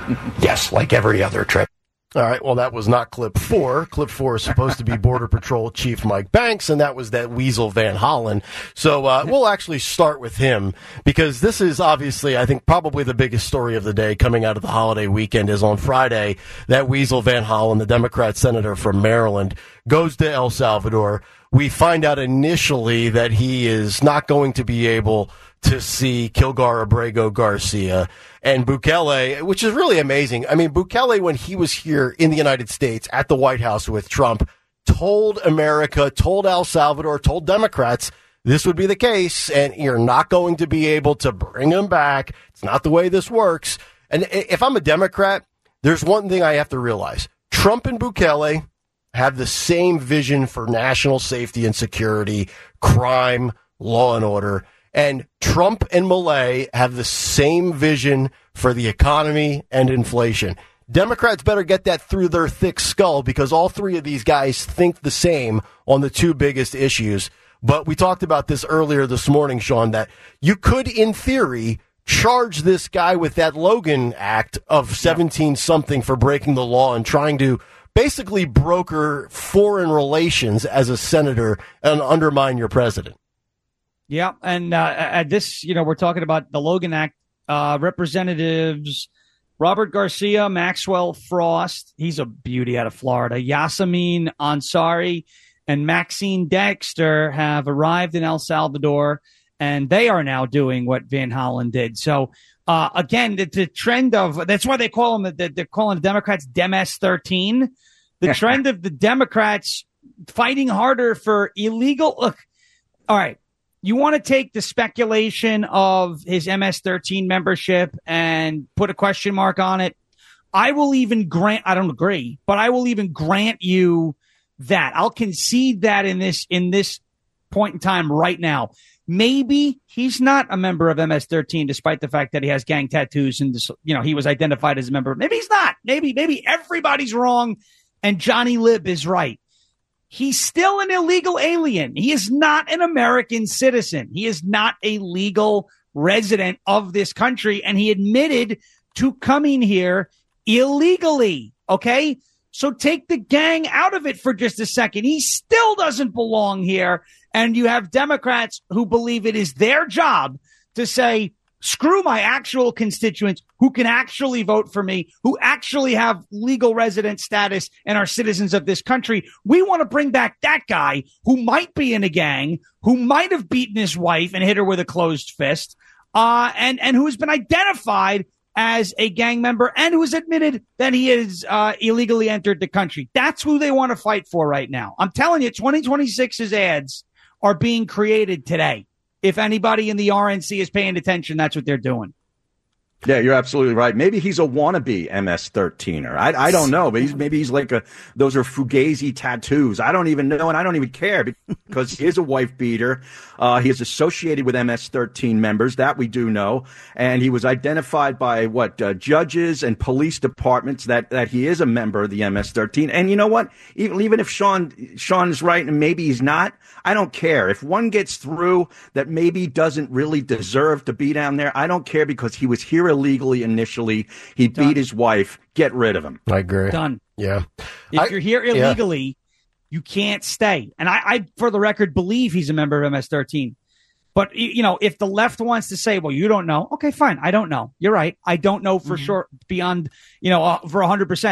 Yes, like every other trip. All right, well, that was not clip 4. Clip 4 is supposed to be Border Patrol Chief Mike Banks, and that was that weasel Van Hollen. So we'll actually start with him, because this is obviously, I think, probably the biggest story of the day coming out of the holiday weekend is on Friday, that weasel Van Hollen, the Democrat senator from Maryland, goes to El Salvador. We find out initially that he is not going to be able to see Kilgar Abrego Garcia and Bukele, which is really amazing. I mean, Bukele, when he was here in the United States at the White House with Trump, told America, told El Salvador, told Democrats this would be the case, and you're not going to be able to bring him back. It's not the way this works. And if I'm a Democrat, there's one thing I have to realize. Trump and Bukele have the same vision for national safety and security, crime, law and order. And Trump and Milei have the same vision for the economy and inflation. Democrats better get that through their thick skull, because all three of these guys think the same on the two biggest issues. But we talked about this earlier this morning, Sean, that you could, in theory, charge this guy with that Logan Act of 17-something for breaking the law and trying to basically broker foreign relations as a senator and undermine your president. Yeah, and at this, we're talking about the Logan Act. Representatives Robert Garcia, Maxwell Frost, he's a beauty out of Florida, Yasamin Ansari, and Maxine Dexter have arrived in El Salvador, and they are now doing what Van Hollen did. So, again, the trend of, that's why they call them, they're calling the Democrats Dems-13. The trend of the Democrats fighting harder for illegal, look, all right. You want to take the speculation of his MS-13 membership and put a question mark on it? I will even grant, I don't agree, but I will even grant you that. I'll concede that in this point in time right now. Maybe he's not a member of MS-13, despite the fact that he has gang tattoos and, he was identified as a member. Maybe he's not. Maybe everybody's wrong and Johnny Lib is right. He's still an illegal alien. He is not an American citizen. He is not a legal resident of this country, and he admitted to coming here illegally, okay? So take the gang out of it for just a second. He still doesn't belong here, and you have Democrats who believe it is their job to say, screw my actual constituents who can actually vote for me, who actually have legal resident status and are citizens of this country. We want to bring back that guy who might be in a gang, who might have beaten his wife and hit her with a closed fist, and who has been identified as a gang member and who has admitted that he has illegally entered the country. That's who they want to fight for right now. I'm telling you, 2026's ads are being created today. If anybody in the RNC is paying attention, that's what they're doing. Yeah, you're absolutely right. Maybe he's a wannabe MS-13er. I don't know, but maybe he's like those are Fugazi tattoos. I don't even know, and I don't even care because he is a wife beater. He is associated with MS-13 members, that we do know, and he was identified by judges and police departments that he is a member of the MS-13. And you know what? Even if Sean is right and maybe he's not, I don't care. If one gets through that maybe doesn't really deserve to be down there, I don't care because he was here illegally initially. He beat his wife. Get rid of him. I agree. Done. Yeah. If you're here illegally, you can't stay. And I, for the record, believe he's a member of MS-13. But, if the left wants to say, well, you don't know. Okay, fine. I don't know. You're right. I don't know for sure beyond, for 100%.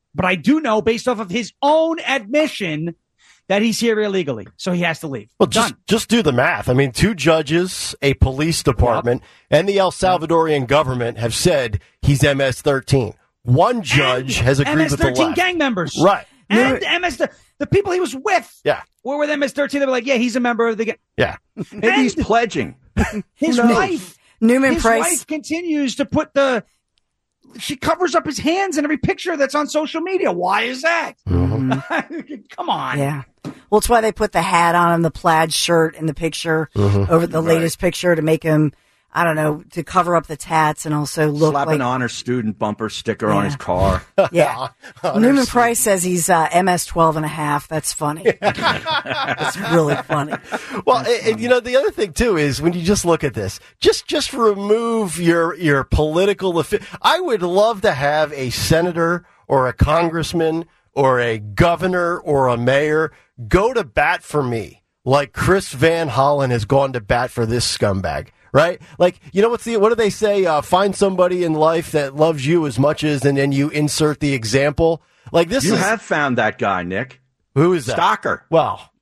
But I do know, based off of his own admission, that he's here illegally. So he has to leave. Well, just do the math. I mean, 2 judges, a police department, and the El Salvadorian government have said he's MS-13. One judge has agreed with the left. MS-13 gang members. Right. And the people he was with were with MS-13. They were like, yeah, he's a member of the gang. Yeah. Maybe he's pledging. His wife, Newman Price. Wife continues to put she covers up his hands in every picture that's on social media. Why is that? Mm-hmm. Come on. Yeah. Well, it's why they put the hat on him, the plaid shirt in the picture, over the latest picture to make him, I don't know, to cover up the tats and also look Slap like an honor student bumper sticker on his car. Yeah. Newman Price says he's MS-12 and a half. That's funny. It's really funny. Well, and the other thing too is when you just look at this, just remove your political. I would love to have a senator or a congressman or a governor or a mayor go to bat for me like Chris Van Hollen has gone to bat for this scumbag. Right? Like, what do they say? Find somebody in life that loves you as much as, and then you insert the example. Like this. You have found that guy, Nick. Who is that? Stalker. Well.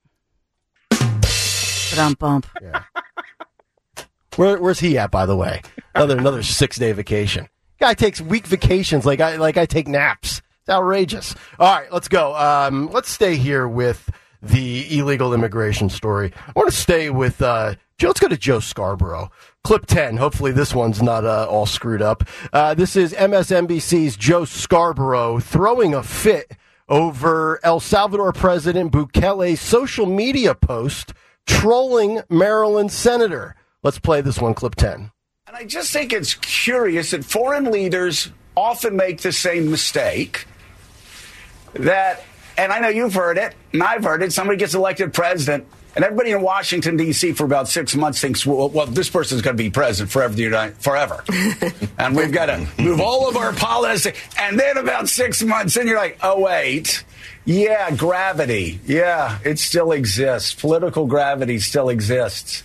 Bump. Yeah. Where's he at, by the way? Another 6-day vacation. Guy takes week vacations like I take naps. It's outrageous. All right, let's go. Let's stay here with the illegal immigration story. I want to stay with let's go to Joe Scarborough. Clip 10. Hopefully this one's not all screwed up. This is MSNBC's Joe Scarborough throwing a fit over El Salvador President Bukele's social media post trolling Maryland senator. Let's play this one, clip 10. And I just think it's curious that foreign leaders often make the same mistake that, and I know you've heard it, and I've heard it, somebody gets elected president, and everybody in Washington, D.C. for about 6 months thinks, well, this person's going to be president forever. And we've got to move all of our policy. And then about 6 months in, you're like, oh, wait. Yeah, gravity. Yeah, it still exists. Political gravity still exists.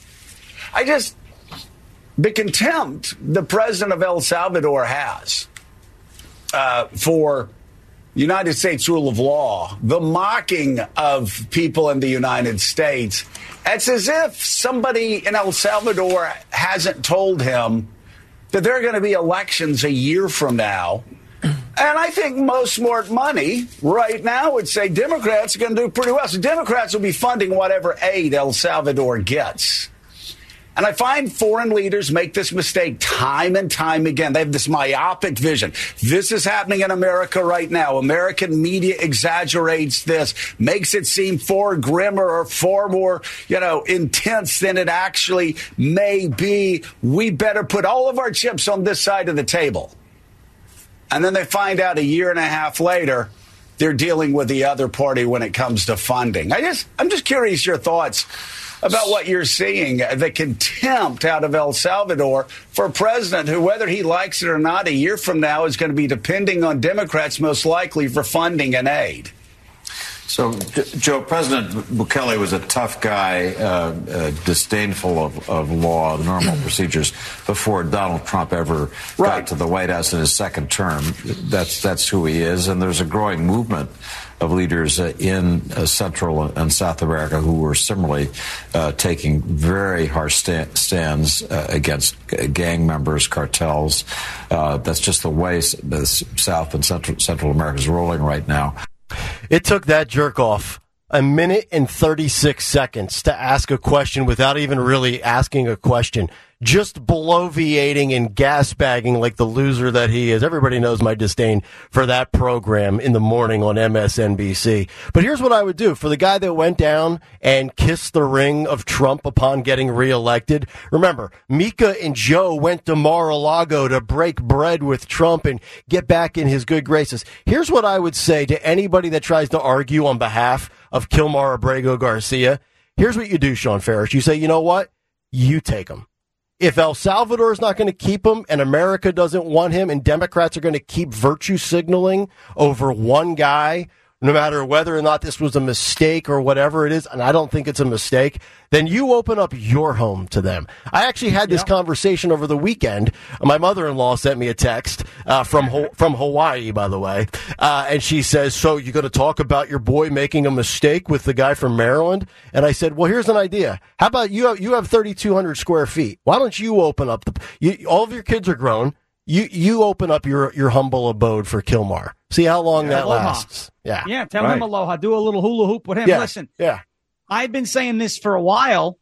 The contempt the president of El Salvador has for United States rule of law, the mocking of people in the United States, it's as if somebody in El Salvador hasn't told him that there are going to be elections a year from now. And I think most smart money right now would say Democrats are going to do pretty well. So Democrats will be funding whatever aid El Salvador gets. And I find foreign leaders make this mistake time and time again. They have this myopic vision. This is happening in America right now. American media exaggerates this, makes it seem far grimmer or far more, intense than it actually may be. We better put all of our chips on this side of the table. And then they find out a year and a half later, they're dealing with the other party when it comes to funding. I'm just curious your thoughts about what you're seeing, the contempt out of El Salvador for a president who, whether he likes it or not, a year from now is going to be depending on Democrats most likely for funding and aid. So, Joe, President Bukele was a tough guy, disdainful of law, the normal procedures, before Donald Trump ever got to the White House in his second term. That's who he is, and there's a growing movement of leaders in Central and South America who were similarly taking very harsh stands against gang members, cartels. That's just the way the South and Central America is rolling right now. It took that jerk off 1 minute and 36 seconds to ask a question without even really asking a question. Just bloviating and gas-bagging like the loser that he is. Everybody knows my disdain for that program in the morning on MSNBC. But here's what I would do. For the guy that went down and kissed the ring of Trump upon getting reelected, remember, Mika and Joe went to Mar-a-Lago to break bread with Trump and get back in his good graces. Here's what I would say to anybody that tries to argue on behalf of Kilmar Abrego Garcia. Here's what you do, Sean Ferris. You say, you know what? You take him. If El Salvador is not going to keep him and America doesn't want him and Democrats are going to keep virtue signaling over one guy no matter whether or not this was a mistake or whatever it is, and I don't think it's a mistake, then you open up your home to them. I actually had this conversation over the weekend. My mother-in-law sent me a text from Hawaii, by the way, and she says, so you're going to talk about your boy making a mistake with the guy from Maryland? And I said, well, here's an idea. How about you have 3,200 square feet. Why don't you open up all of your kids are grown. You open up your humble abode for Kilmar. See how long that lasts. Yeah. Tell him aloha. Do a little hula hoop with him. Yeah. Listen. Yeah. I've been saying this for a while.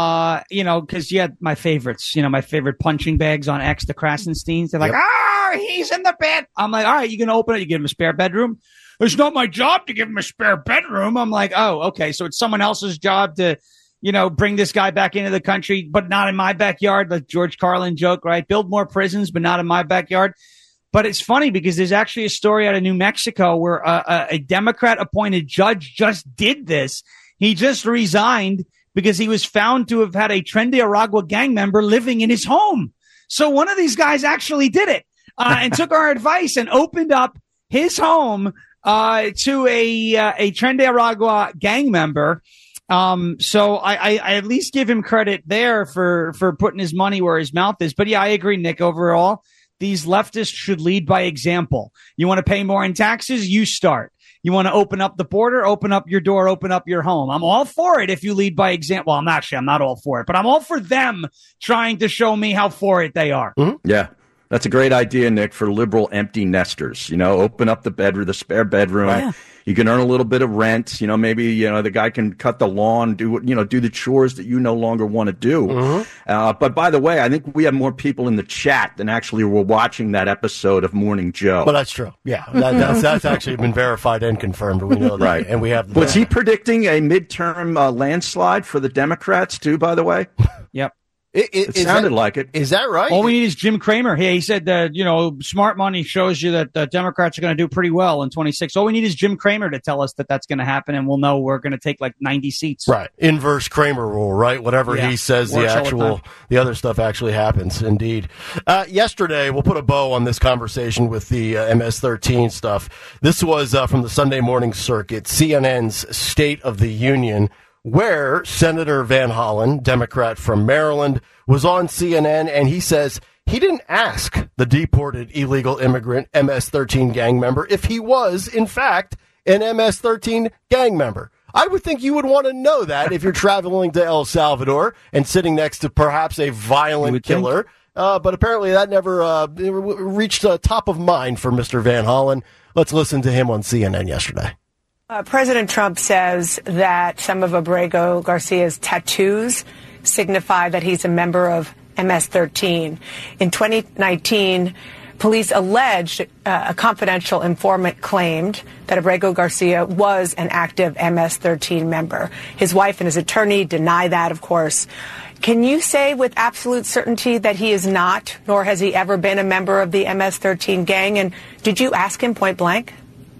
Because you had my favorites. My favorite punching bags on X, the Krasensteins. They're like, he's in the bed. I'm like, all right, you're gonna open it. You give him a spare bedroom. It's not my job to give him a spare bedroom. I'm like, oh, okay, so it's someone else's job to, bring this guy back into the country, but not in my backyard. The George Carlin joke, right? Build more prisons, but not in my backyard. But it's funny because there's actually a story out of New Mexico where a Democrat-appointed judge just did this. He just resigned because he was found to have had a Tren Aragua gang member living in his home. So one of these guys actually did it and took our advice and opened up his home to a Tren Aragua gang member. So I at least give him credit there for putting his money where his mouth is. But yeah, I agree, Nick. Overall, these leftists should lead by example. You want to pay more in taxes? You start. You want to open up the border? Open up your door, open up your home. I'm all for it if you lead by example. Well, I'm not all for it, but I'm all for them trying to show me how for it they are. Mm-hmm. Yeah. That's a great idea, Nick, for liberal empty nesters. Open up the spare bedroom. Yeah. You can earn a little bit of rent. Maybe, the guy can cut the lawn, do the chores that you no longer want to do. Mm-hmm. But by the way, I think we have more people in the chat than actually were watching that episode of Morning Joe. Well, that's true. Yeah. That's actually been verified and confirmed. We know that. Right. And we have. Was he predicting a midterm landslide for the Democrats too, by the way? Yep. It sounded like it. Is that right? All we need is Jim Cramer. He said that, smart money shows you that the Democrats are going to do pretty well in 26. All we need is Jim Cramer to tell us that that's going to happen, and we'll know we're going to take like 90 seats. Right. Inverse Cramer rule, right? Whatever he says, the other stuff actually happens, indeed. Yesterday, we'll put a bow on this conversation with the MS-13 stuff. This was from the Sunday morning circuit, CNN's State of the Union, where Senator Van Hollen, Democrat from Maryland, was on CNN, and he says he didn't ask the deported illegal immigrant MS-13 gang member if he was, in fact, an MS-13 gang member. I would think you would want to know that if you're traveling to El Salvador and sitting next to perhaps a violent killer. But apparently that never reached top of mind for Mr. Van Hollen. Let's listen to him on CNN yesterday. President Trump says that some of Abrego Garcia's tattoos signify that he's a member of MS-13. In 2019, police alleged a confidential informant claimed that Abrego Garcia was an active MS-13 member. His wife and his attorney deny that, of course. Can you say with absolute certainty that he is not, nor has he ever been a member of the MS-13 gang? And did you ask him point blank?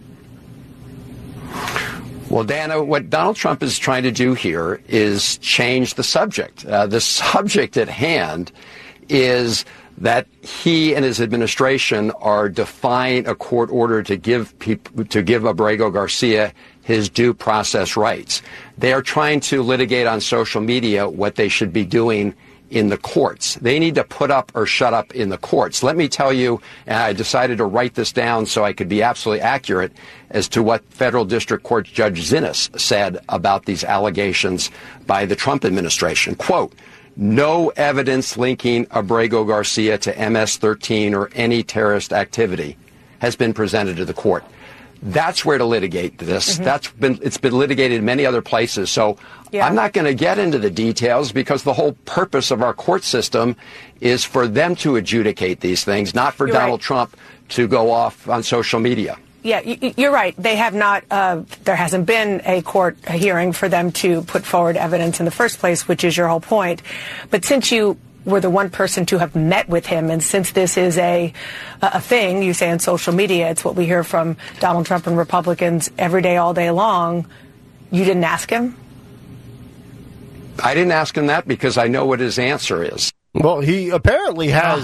Well, Dana, what Donald Trump is trying to do here is change the subject. The subject at hand is that he and his administration are defying a court order to give Abrego Garcia his due process rights. They are trying to litigate on social media what they should be doing in the courts. They need to put up or shut up in the courts. Let me tell you, and I decided to write this down so I could be absolutely accurate as to what Federal District Court Judge Zinnes said about these allegations by the Trump administration. Quote, no evidence linking Abrego Garcia to MS-13 or any terrorist activity has been presented to the court. That's where to litigate this. Mm-hmm. It's been litigated in many other places. So I'm not going to get into the details because the whole purpose of our court system is for them to adjudicate these things, not for Donald Trump to go off on social media. Yeah, you're right. They have not, there hasn't been a court hearing for them to put forward evidence in the first place, which is your whole point. But since you were the one person to have met with him, and since this is a thing, you say on social media, it's what we hear from Donald Trump and Republicans every day, all day long, you didn't ask him? I didn't ask him that because I know what his answer is. Well, he apparently has.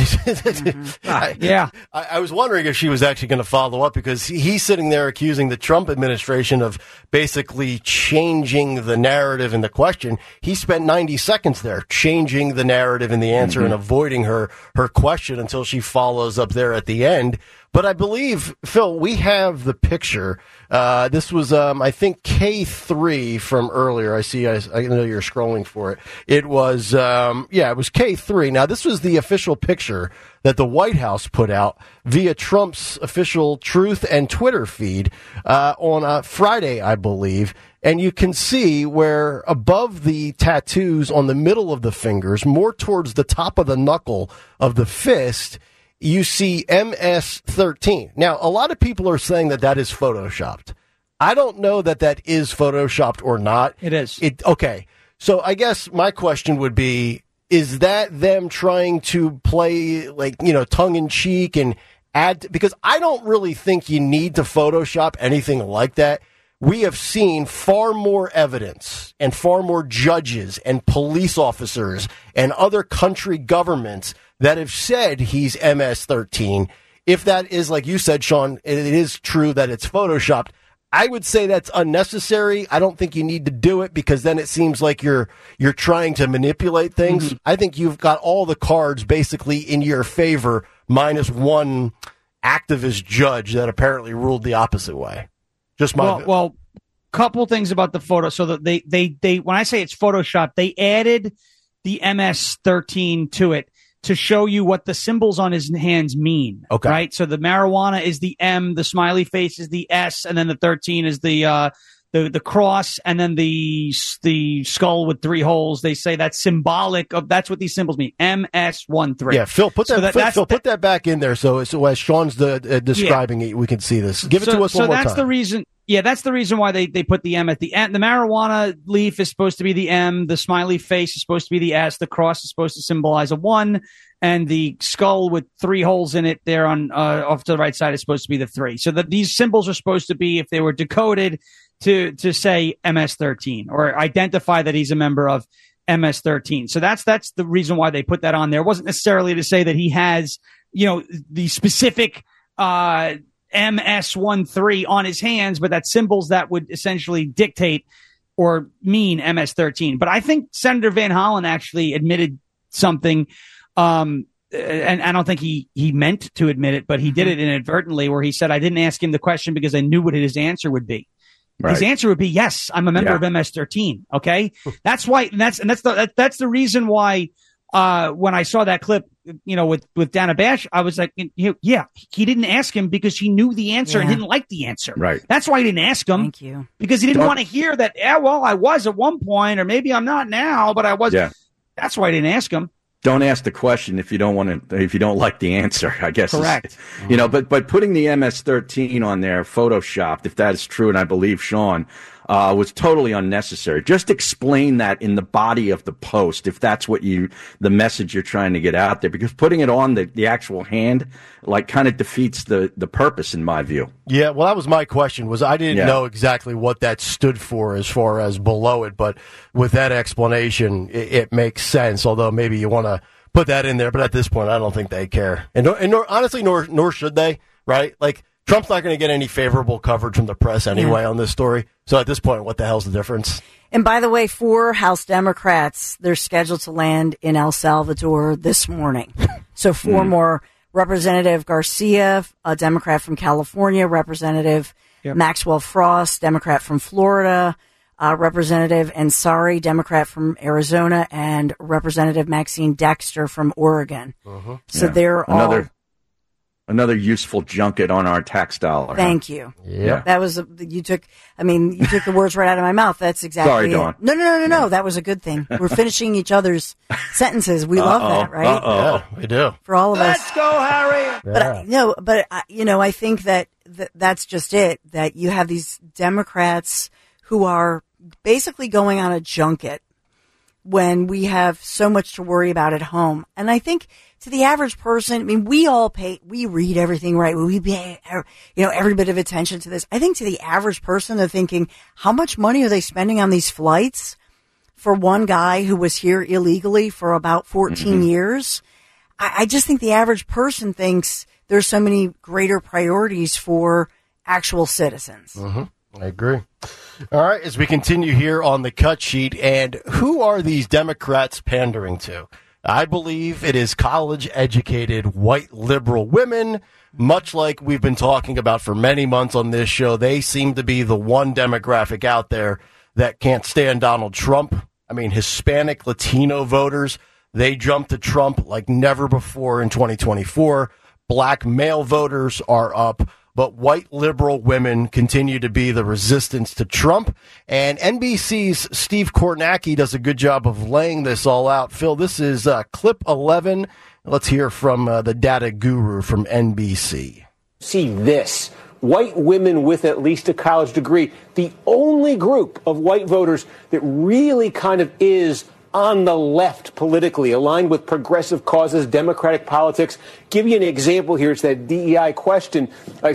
Yeah. I was wondering if she was actually going to follow up because he's sitting there accusing the Trump administration of basically changing the narrative in the question. He spent 90 seconds there changing the narrative in the answer and avoiding her question until she follows up there at the end. But I believe, Phil, we have the picture. This was, I think, K3 from earlier. I know you're scrolling for it. It was, it was K3. Now, this was the official picture that the White House put out via Trump's official Truth and Twitter feed on Friday, I believe. And you can see where above the tattoos on the middle of the fingers, more towards the top of the knuckle of the fist, you see MS-13. Now, a lot of people are saying that is Photoshopped. I don't know that is Photoshopped or not. It is. Okay. So I guess my question would be, is that them trying to play tongue in cheek and add, because I don't really think you need to Photoshop anything like that. We have seen far more evidence and far more judges and police officers and other country governments that have said he's MS-13. If that is, like you said, Sean, it is true that it's Photoshopped, I would say that's unnecessary. I don't think you need to do it because then it seems like you're trying to manipulate things. Mm-hmm. I think you've got all the cards basically in your favor, minus one activist judge that apparently ruled the opposite way. Just my well, couple things about the photo. So that they when I say it's Photoshop, they added the MS-13 to it to show you what the symbols on his hands mean. Okay. Right? So the marijuana is the M, the smiley face is the S, and then the 13 is the cross, and then the skull with 3 holes. They say that's symbolic of, that's what these symbols mean. MS-13. Yeah, Phil, put put that back in there. So as Sean's describing it, we can see this. Give it to us one more time. So that's the reason. Yeah, that's the reason why they put the M at the end. The marijuana leaf is supposed to be the M. The smiley face is supposed to be the S. The cross is supposed to symbolize a 1. And the skull with 3 holes in it there on off to the right side is supposed to be the 3. So that these symbols are supposed to be, if they were decoded, to say MS-13 or identify that he's a member of MS-13. So that's the reason why they put that on there. It wasn't necessarily to say that he has, the specific MS-13 on his hands, but that's symbols that would essentially dictate or mean MS-13. But I think Senator Van Hollen actually admitted something, and I don't think he meant to admit it, but he did it inadvertently, where he said, I didn't ask him the question because I knew what his answer would be. Right. His answer would be, yes, I'm a member of MS-13. Okay. That's why, that's the reason why, when I saw that clip, with Dana Bash, I was like, yeah, he didn't ask him because he knew the answer and didn't like the answer. Right. That's why he didn't ask him. Thank you. Because he didn't want to hear that, I was at one point, or maybe I'm not now, but I was. Yeah. That's why I didn't ask him. Don't ask the question if you don't like the answer, I guess. Correct. But putting the MS-13 on there, Photoshopped, if that is true, and I believe Sean, was totally unnecessary. Just explain that in the body of the post, if that's what the message you're trying to get out there, because putting it on the actual hand, kind of defeats the purpose in my view. Yeah. Well, that was my question, was I didn't know exactly what that stood for as far as below it, but with that explanation, it makes sense. Although maybe you want to put that in there, but at this point, I don't think they care. And honestly, nor should they, right? Trump's not going to get any favorable coverage from the press anyway on this story. So at this point, what the hell's the difference? And by the way, 4 House Democrats, they're scheduled to land in El Salvador this morning. So 4 more. Representative Garcia, a Democrat from California, Representative Maxwell Frost, Democrat from Florida, Representative Ansari, Democrat from Arizona, and Representative Maxine Dexter from Oregon. So they're all... Another useful junket on our tax dollar. Thank you. Yeah. That was, you took the words right out of my mouth. That's exactly Sorry, it. Dawn. No. That was a good thing. We're finishing each other's sentences. We love that, right? Yeah, we do. For all of us. Let's go, Harry. But I think that's just it, that you have these Democrats who are basically going on a junket when we have so much to worry about at home. And I think to the average person, we read everything, right? We pay, every bit of attention to this. I think to the average person, they're thinking, how much money are they spending on these flights for one guy who was here illegally for about 14 years. I just think the average person thinks there's so many greater priorities for actual citizens. I agree. All right, as we continue here on the cut sheet, and who are these Democrats pandering to? I believe it is college-educated white liberal women, much like we've been talking about for many months on this show. They seem to be the one demographic out there that can't stand Donald Trump. I mean, Hispanic, Latino voters, they jumped to Trump like never before in 2024. Black male voters are up, but white liberal women continue to be the resistance to Trump. And NBC's Steve Kornacki does a good job of laying this all out. Phil, this is clip 11. Let's hear from the data guru from NBC. See this. White women with at least a college degree, the only group of white voters that really kind of is on the left politically, aligned with progressive causes, democratic politics. Give you an example here. It's that DEI question, right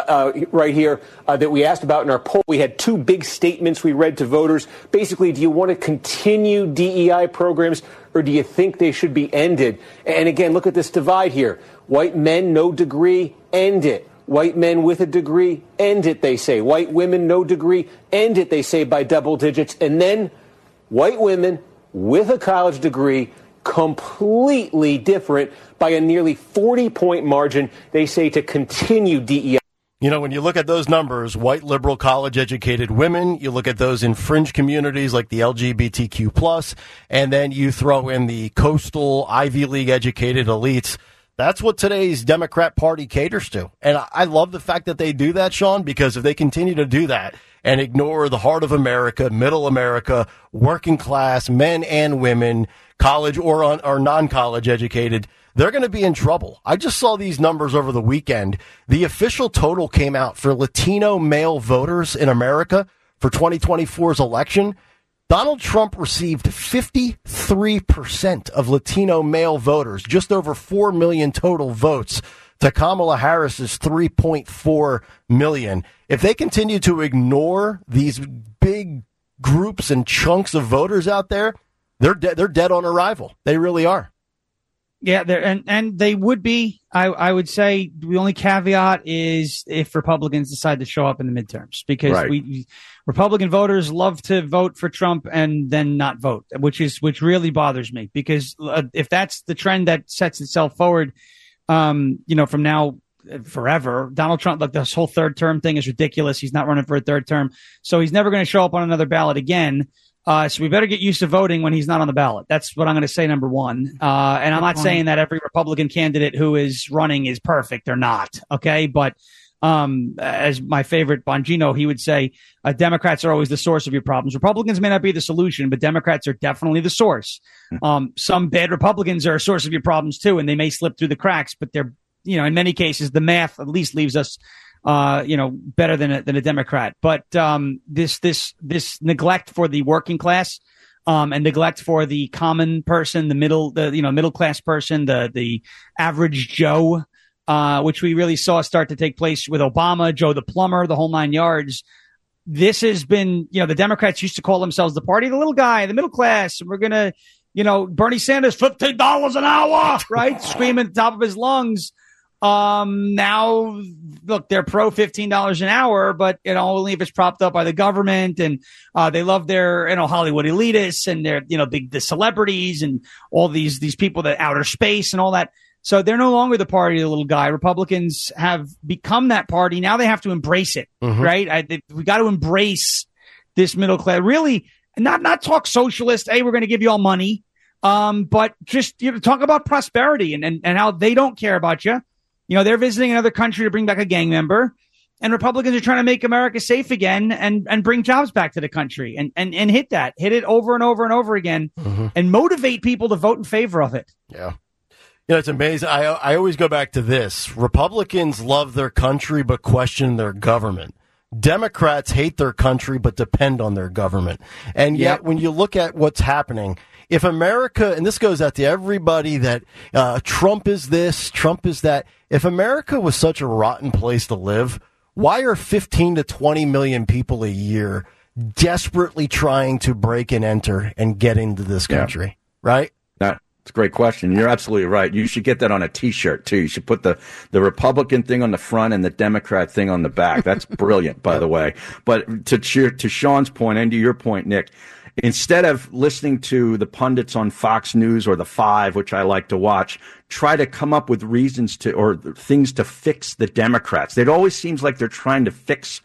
here, that we asked about in our poll. We had two big statements we read to voters. Basically, do you want to continue DEI programs, or do you think they should be ended? And again, look at this divide here. White men, no degree, end it. White men with a degree, end it, they say. White women, no degree, end it, they say, by double digits. And then white women with a college degree, completely different by a nearly 40-point margin, they say, to continue DEI. You know, when you look at those numbers, white liberal college-educated women, you look at those in fringe communities like the LGBTQ+, and then you throw in the coastal Ivy League-educated elites. That's what today's Democrat Party caters to. And I love the fact that they do that, Sean, because if they continue to do that and ignore the heart of America, middle America, working class, men and women, college or non-college educated, they're going to be in trouble. I just saw these numbers over the weekend. The official total came out for Latino male voters in America for 2024's election. Donald Trump received 53% of Latino male voters, just over 4 million total votes, to Kamala Harris's 3.4 million. If they continue to ignore these big groups and chunks of voters out there, they're dead on arrival. They really are. Yeah, and they would be. I would say the only caveat is if Republicans decide to show up in the midterms, because Republican voters love to vote for Trump and then not vote, which really bothers me, because if that's the trend that sets itself forward, from now forever, Donald Trump, like this whole third term thing is ridiculous. He's not running for a third term, so he's never going to show up on another ballot again. So we better get used to voting when he's not on the ballot. That's what I'm going to say, number one. And I'm not saying that every Republican candidate who is running is perfect. They're not. Okay. But as my favorite Bongino, he would say, Democrats are always the source of your problems. Republicans may not be the solution, but Democrats are definitely the source. Some bad Republicans are a source of your problems too, and they may slip through the cracks, but they're, in many cases, the math at least leaves us better than a Democrat. But this neglect for the working class, and neglect for the common person, the middle class person, the average Joe, which we really saw start to take place with Obama, Joe the plumber, the whole 9 yards. This has been, the Democrats used to call themselves the party of the little guy, the middle class. And we're gonna, Bernie Sanders, $15 an hour, right? Screaming at the top of his lungs. Now, look, they're pro $15 an hour, but only if it's propped up by the government, and they love their Hollywood elitists and their the celebrities and all these people that outer space and all that. So they're no longer the party of the little guy. Republicans have become that party. Now they have to embrace it, right? We got to embrace this middle class. Really, not talk socialist. Hey, we're going to give you all money, but just talk about prosperity and how they don't care about you. They're visiting another country to bring back a gang member, and Republicans are trying to make America safe again and bring jobs back to the country and hit it over and over and over again, and motivate people to vote in favor of it. Yeah. It's amazing. I always go back to this. Republicans love their country but question their government. Democrats hate their country but depend on their government. And yet when you look at what's happening, if America, and this goes out to everybody that Trump is this, Trump is that. If America was such a rotten place to live, why are 15 to 20 million people a year desperately trying to break and enter and get into this country, right? It's a great question. You're absolutely right. You should get that on a T-shirt, too. You should put the Republican thing on the front and the Democrat thing on the back. That's brilliant, by the way. But to Sean's point and to your point, Nick, instead of listening to the pundits on Fox News or the Five, which I like to watch, try to come up with reasons to or things to fix the Democrats. It always seems like they're trying to fix,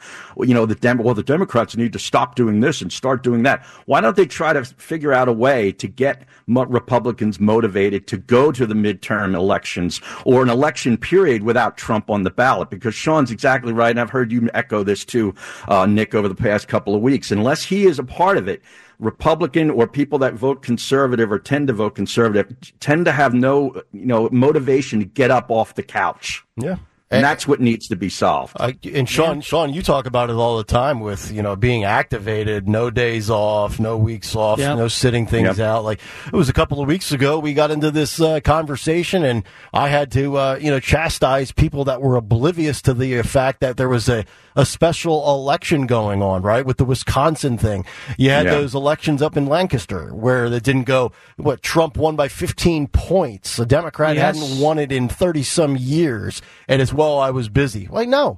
the Democrats need to stop doing this and start doing that. Why don't they try to figure out a way to get Republicans motivated to go to the midterm elections or an election period without Trump on the ballot? Because Sean's exactly right, and I've heard you echo this too, Nick, over the past couple of weeks. Unless he is a part of it, Republican or people that vote conservative or tend to vote conservative tend to have no, motivation to get up off the couch. Yeah. And that's what needs to be solved. And Sean, you talk about it all the time with, being activated, no days off, no weeks off, no sitting things out. Like it was a couple of weeks ago, we got into this conversation and I had to, chastise people that were oblivious to the fact that there was a special election going on, right? With the Wisconsin thing. You had those elections up in Lancaster where they didn't go, Trump won by 15 points. A Democrat hadn't won it in 30 some years. And it's, I was busy. Like, no,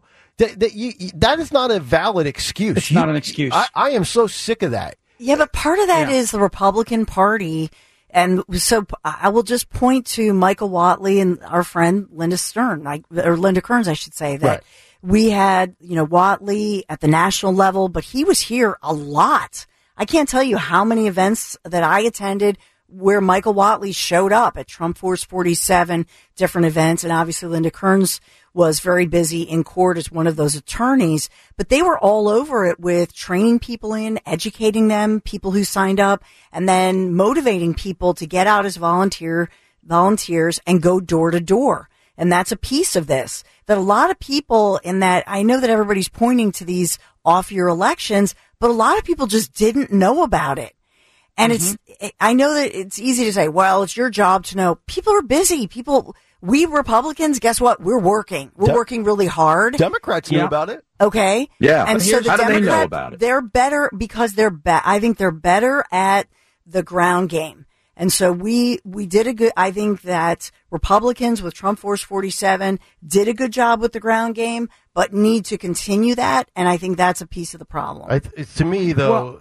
that is not a valid excuse. It's not an excuse. I am so sick of that. Yeah, but part of that is the Republican Party. And so I will just point to Michael Whatley and our friend Linda Kearns, I should say, that we had, Whatley at the national level, but he was here a lot. I can't tell you how many events that I attended where Michael Whatley showed up at Trump Force 47, different events. And obviously Linda Kearns was very busy in court as one of those attorneys, but they were all over it with training people in, educating them, people who signed up, and then motivating people to get out as volunteers and go door to door. And that's a piece of this, that a lot of people in that, I know that everybody's pointing to these off-year elections, but a lot of people just didn't know about it. And I know that it's easy to say, well, it's your job to know. People are busy. We Republicans, guess what? We're working. We're working really hard. Democrats knew about it. Okay. Yeah. And so the how do they know Democrats, about it? they're better because I think they're better at the ground game. And so we did I think that Republicans with Trump Force 47 did a good job with the ground game, but need to continue that. And I think that's a piece of the problem. To me, though,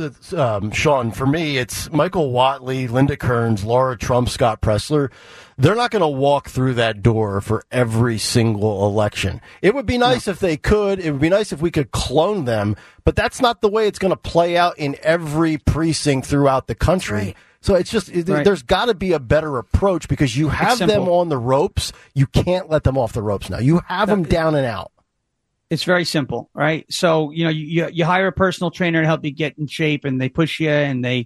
Sean, for me, it's Michael Whatley, Linda Kearns, Laura Trump, Scott Presler. They're not going to walk through that door for every single election. It would be nice if they could. It would be nice if we could clone them, but that's not the way it's going to play out in every precinct throughout the country. Right. So it's just, there's got to be a better approach because you have them on the ropes. You can't let them off the ropes now. You have them down and out. It's very simple, right? So, you hire a personal trainer to help you get in shape and they push you and they,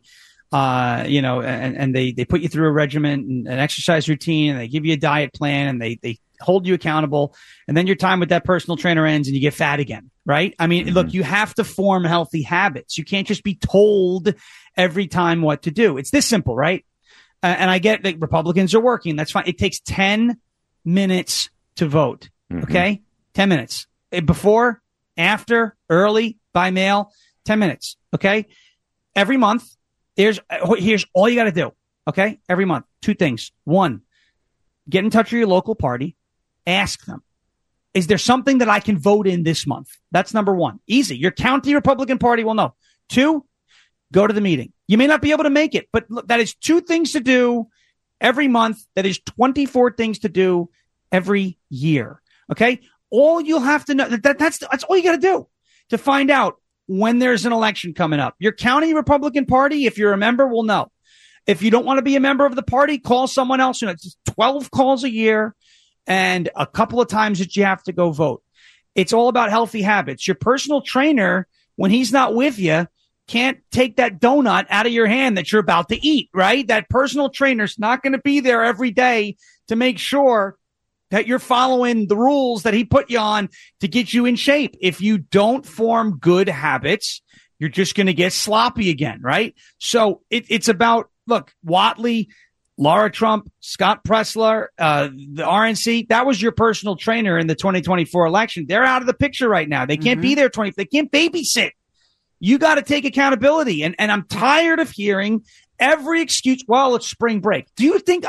and they put you through a regimen and an exercise routine and they give you a diet plan and they hold you accountable. And then your time with that personal trainer ends and you get fat again, right? I mean, look, you have to form healthy habits. You can't just be told every time what to do. It's this simple, right? And I get that Republicans are working. That's fine. It takes 10 minutes to vote. Okay. 10 minutes before, after, early, by mail, 10 minutes. Okay. Every month, here's all you got to do. Okay. Every month, 2 things. 1, get in touch with your local party. Ask them, is there something that I can vote in this month? That's number 1. Easy. Your county Republican Party will know. 2, go to the meeting. You may not be able to make it, but look, that is 2 things to do every month. That is 24 things to do every year. Okay. All you'll have to know that's all you got to do to find out when there's an election coming up. Your county Republican Party, if you're a member, will know. If you don't want to be a member of the party, call someone else. It's 12 calls a year and a couple of times that you have to go vote. It's all about healthy habits. Your personal trainer, when he's not with you, can't take that donut out of your hand that you're about to eat, right? That personal trainer's not going to be there every day to make sure that you're following the rules that he put you on to get you in shape. If you don't form good habits, you're just going to get sloppy again, right? So it's about, look, Whatley, Laura Trump, Scott Presler, the RNC, that was your personal trainer in the 2024 election. They're out of the picture right now. They can't be there they can't babysit. You got to take accountability. And I'm tired of hearing every excuse. Well, it's spring break. Do you think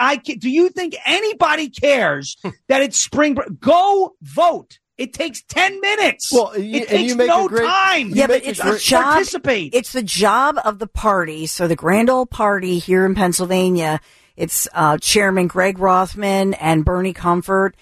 anybody cares that it's spring break? Go vote. It takes 10 minutes. Well, it takes no time. Yeah, but it's the job. Participate. It's the job of the party. So the Grand Old Party here in Pennsylvania, it's Chairman Greg Rothman and Bernie Comfort.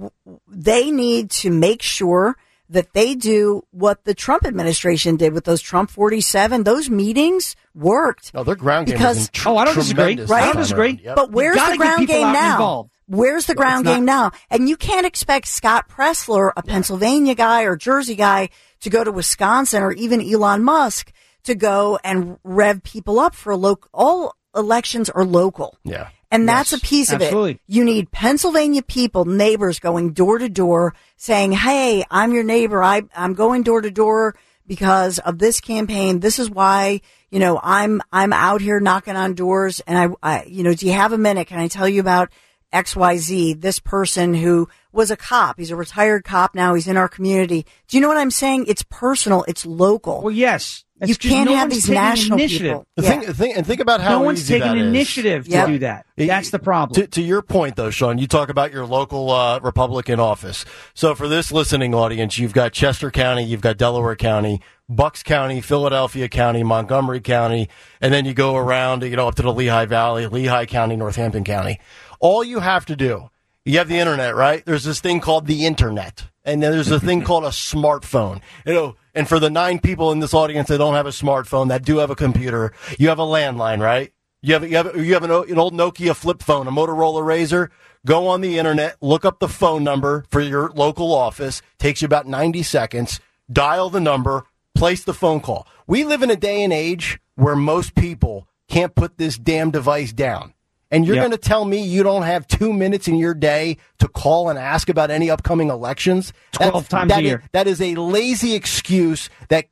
They need to make sure that they do what the Trump administration did with those Trump 47. Those meetings worked. Oh, their ground game because, is I don't disagree. Right? I don't disagree. Yep. But where's the ground game now? Where's the ground game now? And you can't expect Scott Presler, a Pennsylvania guy or Jersey guy, to go to Wisconsin, or even Elon Musk to go and rev people up for all elections are local. Yeah. And that's a piece of it. You need Pennsylvania people, neighbors going door to door saying, hey, I'm your neighbor. I'm going door to door because of this campaign. This is why, I'm out here knocking on doors. And do you have a minute? Can I tell you about XYZ, this person who was a cop? He's a retired cop now. He's in our community. Do you know what I'm saying? It's personal. It's local. Well, yes. You can't have these national people. Think about how no one's easy taking that is. initiative to do that. That's the problem. To your point, though, Sean, you talk about your local Republican office. So for this listening audience, you've got Chester County, you've got Delaware County, Bucks County, Philadelphia County, Montgomery County, and then you go around, up to the Lehigh Valley, Lehigh County, Northampton County. All you have to do, you have the internet, right? There's this thing called the internet, and then there's a thing called a smartphone. And for the 9 people in this audience that don't have a smartphone, that do have a computer, you have a landline, right? You have an old Nokia flip phone, a Motorola Razr. Go on the internet, look up the phone number for your local office. Takes you about 90 seconds. Dial the number, place the phone call. We live in a day and age where most people can't put this damn device down. And you're going to tell me you don't have 2 minutes in your day to call and ask about any upcoming elections? 12 times a year. That is a lazy excuse that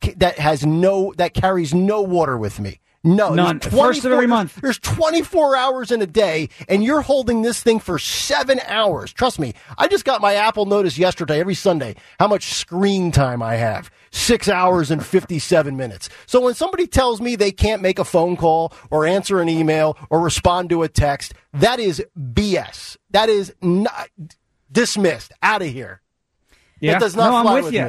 carries no water with me. No, none. First of every month. There's 24 hours in a day, and you're holding this thing for 7 hours. Trust me, I just got my Apple notice yesterday, every Sunday, how much screen time I have. 6 hours and 57 minutes. So when somebody tells me they can't make a phone call or answer an email or respond to a text, that is BS. That is not dismissed. Out of here. Yeah. That does not fly with me.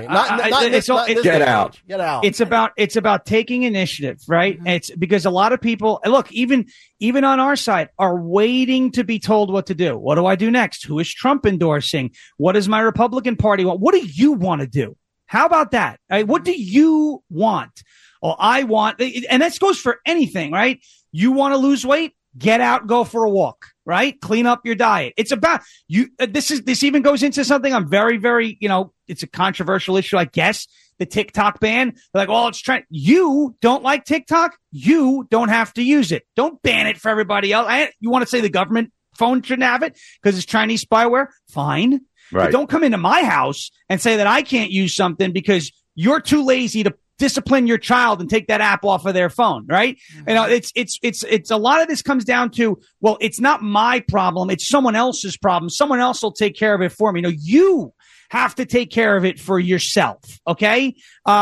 Get out. Get out. It's about taking initiative, right? Mm-hmm. It's because a lot of people, look, even on our side, are waiting to be told what to do. What do I do next? Who is Trump endorsing? What does my Republican Party want? What do you want to do? How about that? What do you want? Well, I want, and this goes for anything, right? You want to lose weight? Get out, go for a walk, right? Clean up your diet. It's about you. This even goes into something I'm very, very, it's a controversial issue, I guess. The TikTok ban. They're like, oh, it's trying. You don't like TikTok? You don't have to use it. Don't ban it for everybody else. You want to say the government phone shouldn't have it because it's Chinese spyware? Fine. Right. But don't come into my house and say that I can't use something because you're too lazy to discipline your child and take that app off of their phone, right? Mm-hmm. It's a lot of this comes down to, well, it's not my problem. It's someone else's problem. Someone else will take care of it for me. You have to take care of it for yourself. Okay.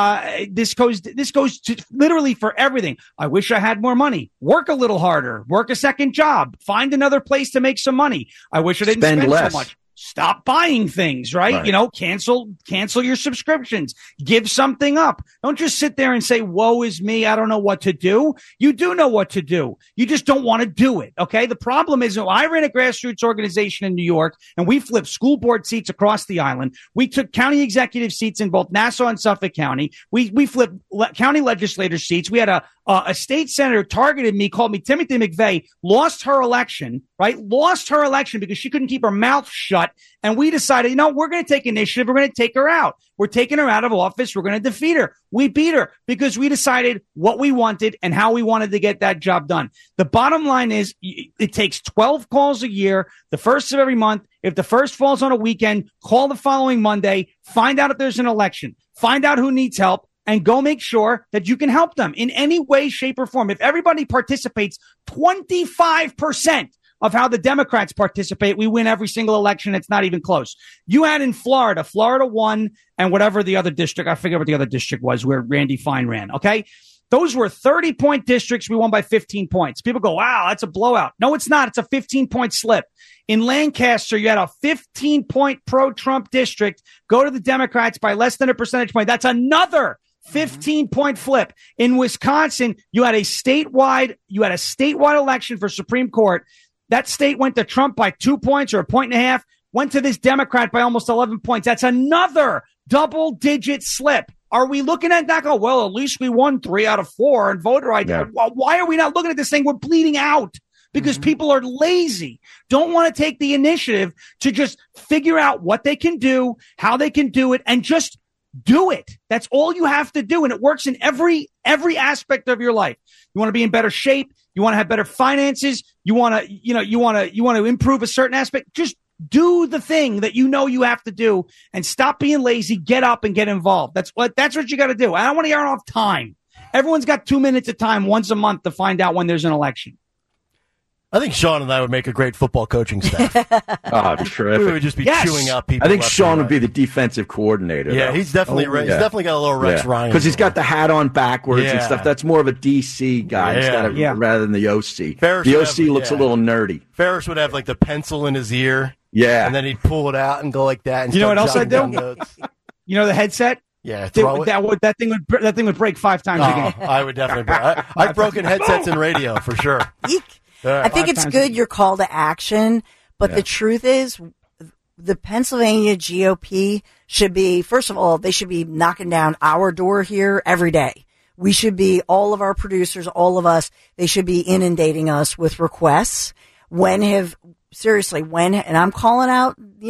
This goes to literally for everything. I wish I had more money. Work a little harder, work a second job, find another place to make some money. I wish I didn't spend so much. Stop buying things, right? Cancel your subscriptions, give something up. Don't just sit there and say, woe is me. I don't know what to do. You do know what to do. You just don't want to do it. Okay. The problem is I ran a grassroots organization in New York and we flipped school board seats across the island. We took county executive seats in both Nassau and Suffolk County. We flipped county legislator seats. We had a state senator targeted me, called me Timothy McVeigh, lost her election, right? Lost her election because she couldn't keep her mouth shut. And we decided, we're going to take initiative. We're going to take her out. We're taking her out of office. We're going to defeat her. We beat her because we decided what we wanted and how we wanted to get that job done. The bottom line is it takes 12 calls a year, the first of every month. If the first falls on a weekend, call the following Monday, find out if there's an election, find out who needs help, and go make sure that you can help them in any way, shape, or form. If everybody participates 25%, of how the Democrats participate, we win every single election. It's not even close. You had in Florida won, and whatever the other district, I forget what the other district was where Randy Fine ran. Okay. Those were 30-point districts. We won by 15 points. People go, wow, that's a blowout. No, it's not. It's a 15-point slip. In Lancaster, you had a 15-point pro-Trump district go to the Democrats by less than a percentage point. That's another 15-point flip. In Wisconsin, you had a statewide election for Supreme Court. That state went to Trump by 2 points or a point and a half, went to this Democrat by almost 11 points. That's another double-digit slip. Are we looking at that? Go, well, at least we won 3 out of 4 and voter ID. Yeah. Well, why are we not looking at this thing? We're bleeding out because people are lazy, don't want to take the initiative to just figure out what they can do, how they can do it, and just do it. That's all you have to do. And it works in every aspect of your life. You want to be in better shape. You want to have better finances. You want to improve a certain aspect. Just do the thing that you know you have to do and stop being lazy. Get up and get involved. That's what you got to do. I don't want to hear off time. Everyone's got 2 minutes of time once a month to find out when there's an election. I think Sean and I would make a great football coaching staff. Oh, terrific. We would just be chewing out people. I think Sean would be the defensive coordinator. Yeah, though. he's definitely he's definitely got a little Rex Ryan. Because he's got the hat on backwards and stuff. That's more of a DC guy rather than the OC. The OC looks a little nerdy. Ferris would have like the pencil in his ear. Yeah. And then he'd pull it out and go like that. And you know what else I'd do? You know the headset? Yeah, throw it. That thing would break 5 times a game. I would definitely break. I've broken headsets in radio for sure. I think it's good your call to action, but the truth is the Pennsylvania GOP should be, first of all, they should be knocking down our door here every day. We should be, all of our producers, all of us, they should be inundating us with requests. And I'm calling out the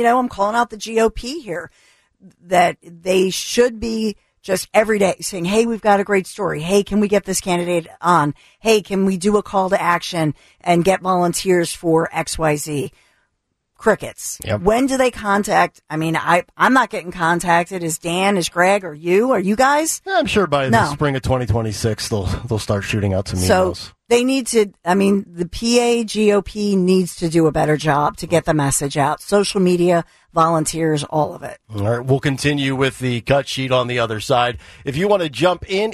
GOP here, that they should be just every day saying, hey, we've got a great story. Hey, can we get this candidate on? Hey, can we do a call to action and get volunteers for XYZ? Crickets. Yep. When do they contact? I mean, I'm not getting contacted. Is Dan, is Greg, or you? Are you guys? Yeah, I'm sure by the spring of 2026, they'll start shooting out some emails. So they need to, the PA GOP needs to do a better job to get the message out. Social media, volunteers, all of it. All right, we'll continue with the cut sheet on the other side. If you want to jump in,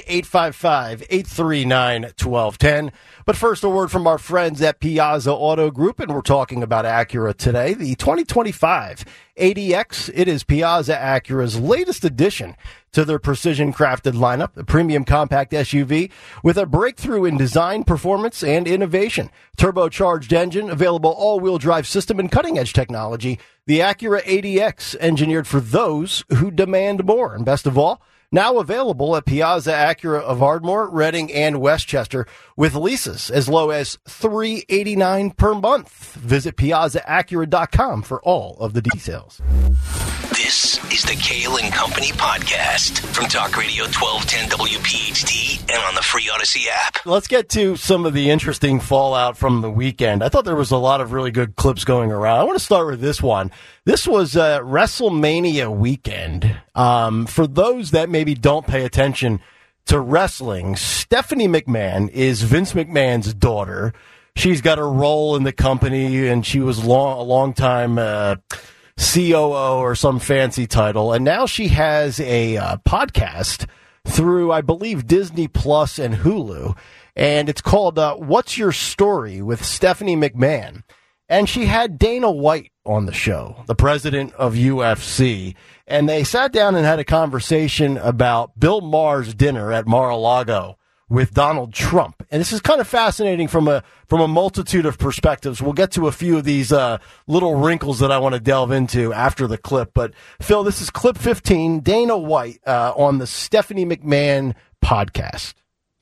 855-839-1210. But first, a word from our friends at Piazza Auto Group, and we're talking about Acura today. The 2025 ADX, it is Piazza Acura's latest addition to their precision-crafted lineup, a premium compact SUV with a breakthrough in design, performance, and innovation. Turbocharged engine, available all-wheel drive system, and cutting-edge technology. The Acura ADX, engineered for those who demand more. And best of all, now available at Piazza Acura of Ardmore, Reading, and Westchester with leases as low as $389 per month. Visit PiazzaAcura.com for all of the details. This is the Kale and Company podcast from Talk Radio 1210 WPHT and on the free Odyssey app. Let's get to some of the interesting fallout from the weekend. I thought there was a lot of really good clips going around. I want to start with this one. This was WrestleMania weekend. For those that maybe don't pay attention to wrestling, Stephanie McMahon is Vince McMahon's daughter. She's got a role in the company, and she was a long time COO or some fancy title. And now she has a podcast through, I believe, Disney Plus and Hulu. And it's called What's Your Story with Stephanie McMahon. And she had Dana White on the show, the president of UFC. And they sat down and had a conversation about Bill Maher's dinner at Mar-a-Lago with Donald Trump. And this is kind of fascinating from a multitude of perspectives. We'll get to a few of these little wrinkles that I want to delve into after the clip. But, Phil, this is clip 15, Dana White on the Stephanie McMahon podcast.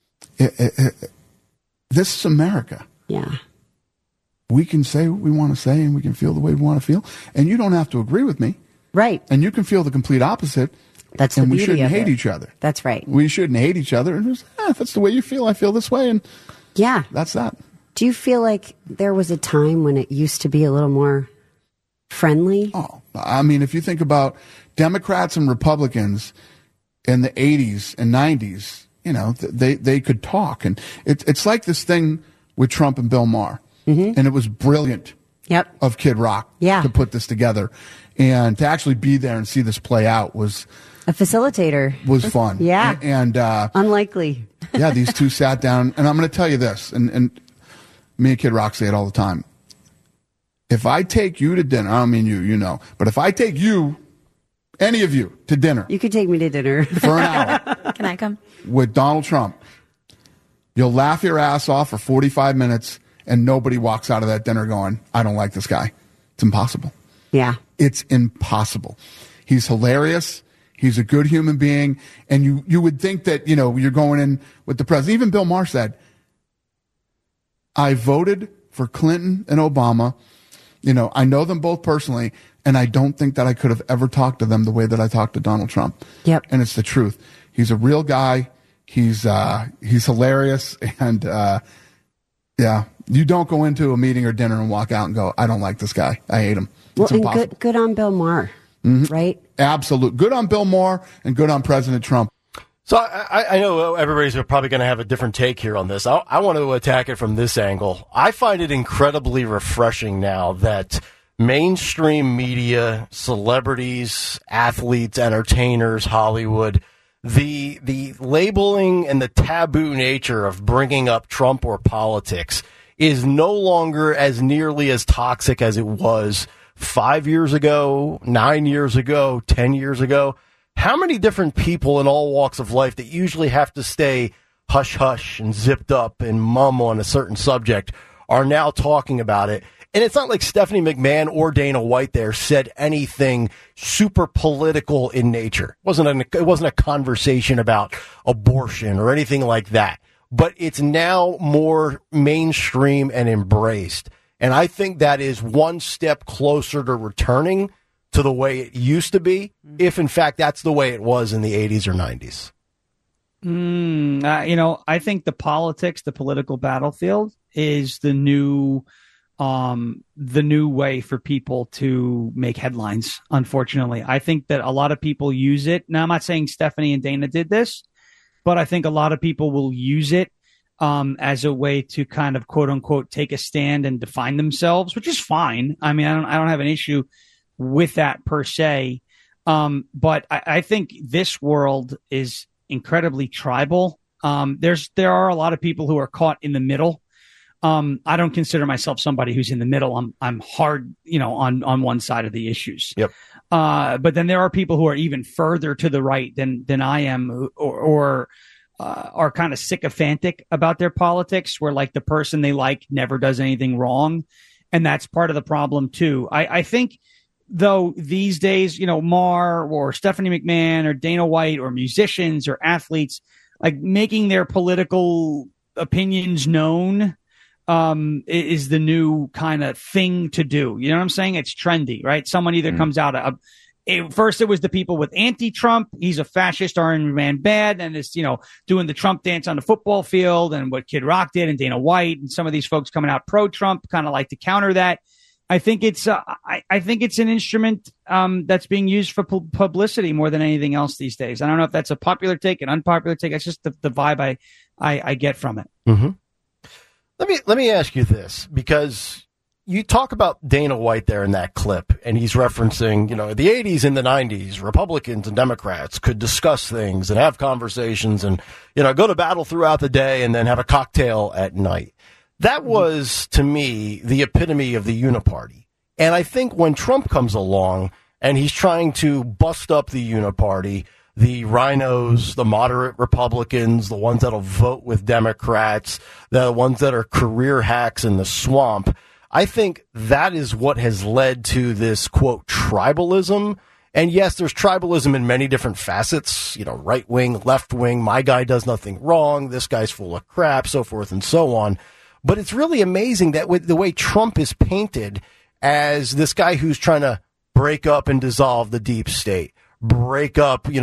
This is America. Yeah. We can say what we want to say, and we can feel the way we want to feel. And you don't have to agree with me. Right. And you can feel the complete opposite. That's the beauty of it. And we shouldn't hate each other. That's right. We shouldn't hate each other. And just, if that's the way you feel, I feel this way. And yeah, that's that. Do you feel like there was a time when it used to be a little more friendly? Oh, I mean, if you think about Democrats and Republicans in the 80s and 90s, you know, they could talk. And it's like this thing with Trump and Bill Maher. And it was brilliant of Kid Rock to put this together. And to actually be there and see this play out was... A facilitator. Was fun. Yeah. And unlikely. Yeah, these two sat down. And I'm going to tell you this, and me and Kid Rock say it all the time. If I take you to dinner, I don't mean you know, but if I take you, any of you, to dinner. You could take me to dinner. For an hour. Can I come? With Donald Trump. You'll laugh your ass off for 45 minutes, and nobody walks out of that dinner going, I don't like this guy. It's impossible. Yeah. It's impossible. He's hilarious. He's a good human being. And you would think that, you're going in with the president. Even Bill Maher said, I voted for Clinton and Obama. I know them both personally, and I don't think that I could have ever talked to them the way that I talked to Donald Trump. Yep. And it's the truth. He's a real guy. He's hilarious. And, you don't go into a meeting or dinner and walk out and go, I don't like this guy. I hate him. It's impossible. And good on Bill Maher, right? Absolute. Good on Bill Maher and good on President Trump. So I know everybody's probably going to have a different take here on this. I want to attack it from this angle. I find it incredibly refreshing now that mainstream media, celebrities, athletes, entertainers, Hollywood, the labeling and the taboo nature of bringing up Trump or politics is no longer as nearly as toxic as it was 5 years ago, 9 years ago, 10 years ago. How many different people in all walks of life that usually have to stay hush-hush and zipped up and mum on a certain subject are now talking about it? And it's not like Stephanie McMahon or Dana White there said anything super political in nature. It wasn't a conversation about abortion or anything like that. But it's now more mainstream and embraced. And I think that is one step closer to returning to the way it used to be, if in fact that's the way it was in the 80s or 90s. I think the political battlefield is the new way for people to make headlines. Unfortunately, I think that a lot of people use it. Now, I'm not saying Stephanie and Dana did this, but I think a lot of people will use it as a way to kind of quote unquote take a stand and define themselves, which is fine. I mean, I don't have an issue with that per se. But I think this world is incredibly tribal. There are a lot of people who are caught in the middle. I don't consider myself somebody who's in the middle. I'm hard, on one side of the issues. Yep. But then there are people who are even further to the right than I am, or are kind of sycophantic about their politics, where like the person they like never does anything wrong. And that's part of the problem too. I think though these days, Maher or Stephanie McMahon or Dana White or musicians or athletes, like making their political opinions known, is the new kind of thing to do. You know what I'm saying? It's trendy, right? Someone either comes out first it was the people with anti-Trump. He's a fascist, Iron Man bad, and is, doing the Trump dance on the football field, and what Kid Rock did, and Dana White, and some of these folks coming out pro-Trump, kind of like to counter that. I think it's an instrument that's being used for publicity more than anything else these days. I don't know if that's a popular take, an unpopular take. It's just the vibe I get from it. Mm-hmm. Let me ask you this, because you talk about Dana White there in that clip, and he's referencing, the 80s and the 90s, Republicans and Democrats could discuss things and have conversations and, go to battle throughout the day and then have a cocktail at night. That was, to me, the epitome of the uniparty. And I think when Trump comes along and he's trying to bust up the uniparty, the rhinos, the moderate Republicans, the ones that'll vote with Democrats, the ones that are career hacks in the swamp, I think that is what has led to this, quote, tribalism. And yes, there's tribalism in many different facets, right wing, left wing, my guy does nothing wrong, this guy's full of crap, so forth and so on. But it's really amazing that with the way Trump is painted as this guy who's trying to break up and dissolve the deep state, break up, the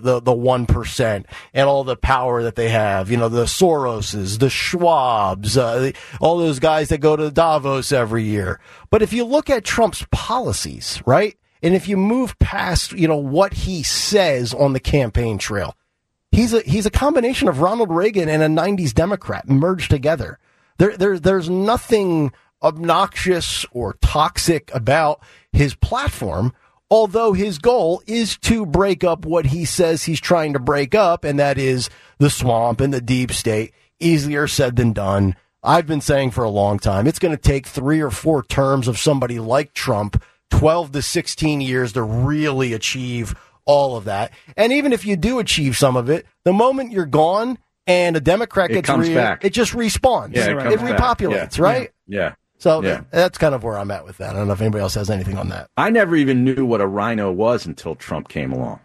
1% and all the power that they have, the Soroses, the Schwabs, all those guys that go to Davos every year. But if you look at Trump's policies, right, and if you move past, what he says on the campaign trail, he's a combination of Ronald Reagan and a 90s Democrat merged together. There's nothing obnoxious or toxic about his platform, although his goal is to break up what he says he's trying to break up, and that is the swamp and the deep state. Easier said than done. I've been saying for a long time, it's going to take 3 or 4 terms of somebody like Trump, 12 to 16 years to really achieve all of that. And even if you do achieve some of it, the moment you're gone and a Democrat gets back. it just respawns. Yeah, it repopulates, right? Yeah. So that's kind of where I'm at with that. I don't know if anybody else has anything on that. I never even knew what a rhino was until Trump came along.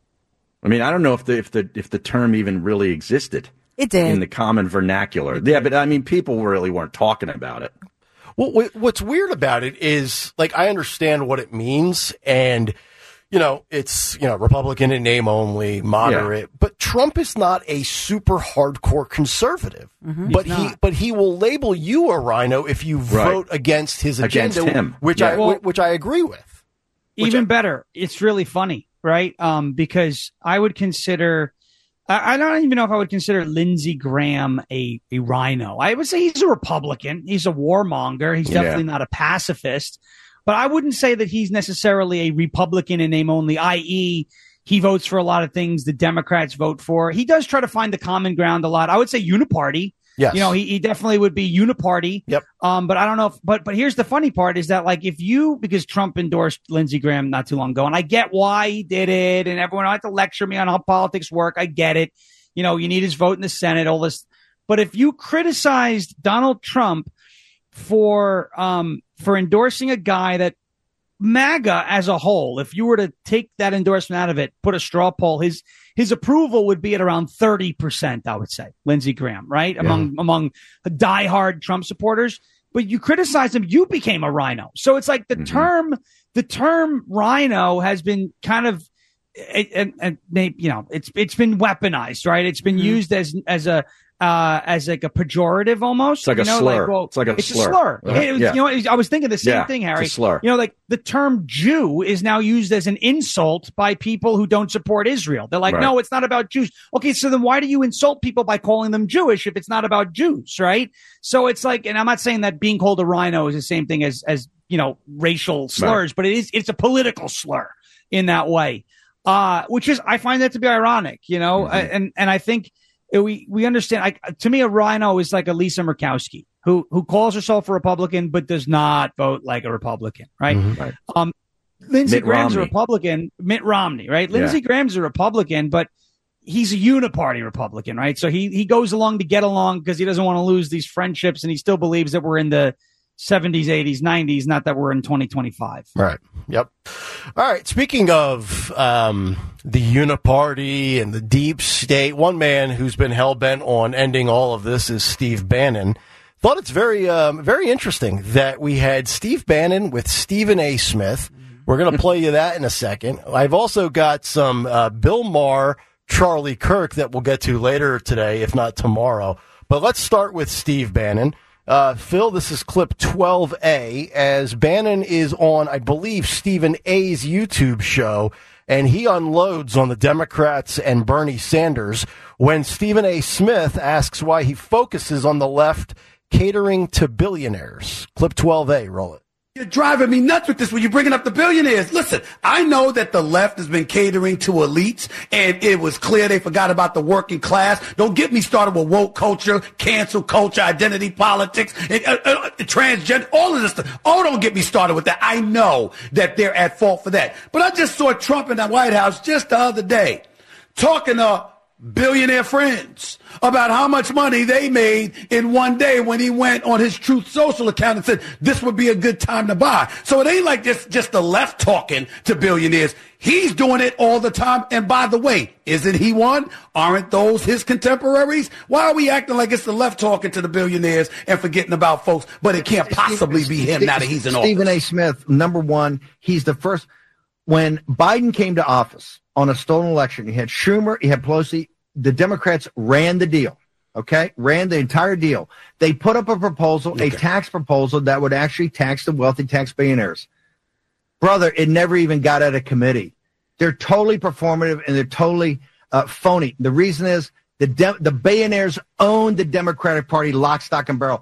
I mean, I don't know if the term even really existed. It did. In the common vernacular. Yeah, but I mean, people really weren't talking about it. Well, what's weird about it is, like, I understand what it means, and, it's, Republican in name only, moderate, but Trump is not a super hardcore conservative. Mm-hmm. But he will label you a rhino if you vote against his agenda, against him. which I agree with. Even better, it's really funny, right? Because I would consider, I don't even know if I would consider Lindsey Graham a rhino. I would say he's a Republican. He's a warmonger. He's definitely not a pacifist. But I wouldn't say that he's necessarily a Republican in name only, i.e., he votes for a lot of things the Democrats vote for. He does try to find the common ground a lot. I would say uniparty. Yes. He definitely would be uniparty. Yep. But I don't know but here's the funny part is that, like, because Trump endorsed Lindsey Graham not too long ago, and I get why he did it, and everyone had to lecture me on how politics work. I get it. You need his vote in the Senate, all this. But if you criticized Donald Trump for endorsing a guy that MAGA as a whole, if you were to take that endorsement out of it, put a straw poll, his approval would be at around 30%, I would say, Lindsey Graham, right? Yeah. Among diehard Trump supporters. But you criticize him, you became a rhino. So it's like the term rhino has been kind of, it's been weaponized, right? It's been used as like a pejorative almost. It's like a slur. It's like a slur. I was thinking the same thing, Harry. It's a slur. Like the term Jew is now used as an insult by people who don't support Israel. They're like, no, it's not about Jews. Okay, so then why do you insult people by calling them Jewish if it's not about Jews, right? So it's like, and I'm not saying that being called a rhino is the same thing as racial slurs, but it's a political slur in that way. Which is, I find that to be ironic, and I think we understand. To me, a rhino is like a Lisa Murkowski who calls herself a Republican but does not vote like a Republican, right? Mm-hmm. Right. Lindsey Graham's a Republican. Mitt Romney, right? Lindsey Graham's a Republican, but he's a uniparty Republican, right? So he goes along to get along because he doesn't want to lose these friendships, and he still believes that we're in the 70s, 80s, 90s, not that we're in 2025. Right. Yep. All right. Speaking of the uniparty and the deep state, one man who's been hell-bent on ending all of this is Steve Bannon. Thought it's very, very interesting that we had Steve Bannon with Stephen A. Smith. We're going to play you that in a second. I've also got some Bill Maher, Charlie Kirk that we'll get to later today, if not tomorrow. But let's start with Steve Bannon. Phil, this is clip 12A, as Bannon is on, I believe, Stephen A's YouTube show, and he unloads on the Democrats and Bernie Sanders when Stephen A. Smith asks why he focuses on the left catering to billionaires. Clip 12A, roll it. You're driving me nuts with this when you're bringing up the billionaires. Listen, I know that the left has been catering to elites, and it was clear they forgot about the working class. Don't get me started with woke culture, cancel culture, identity politics, transgender, all of this stuff. Oh, don't get me started with that. I know that they're at fault for that. But I just saw Trump in the White House just the other day talking to billionaire friends about how much money they made in one day when he went on his Truth Social account and said this would be a good time to buy. So it ain't like just the left talking to billionaires. He's doing it all the time. And by the way, isn't he one? Aren't those his contemporaries? Why are we acting like it's the left talking to the billionaires and forgetting about folks? But it can't possibly be him now that he's in office. Stephen A. Smith, number one, he's the first. When Biden came to office on a stolen election, you had Schumer, you had Pelosi. The Democrats ran the deal, okay? Ran the entire deal. They put up a proposal, a tax proposal that would actually tax the wealthy tax billionaires. Brother, it never even got out of committee. They're totally performative and they're totally phony. The reason is the billionaires own the Democratic Party lock, stock, and barrel.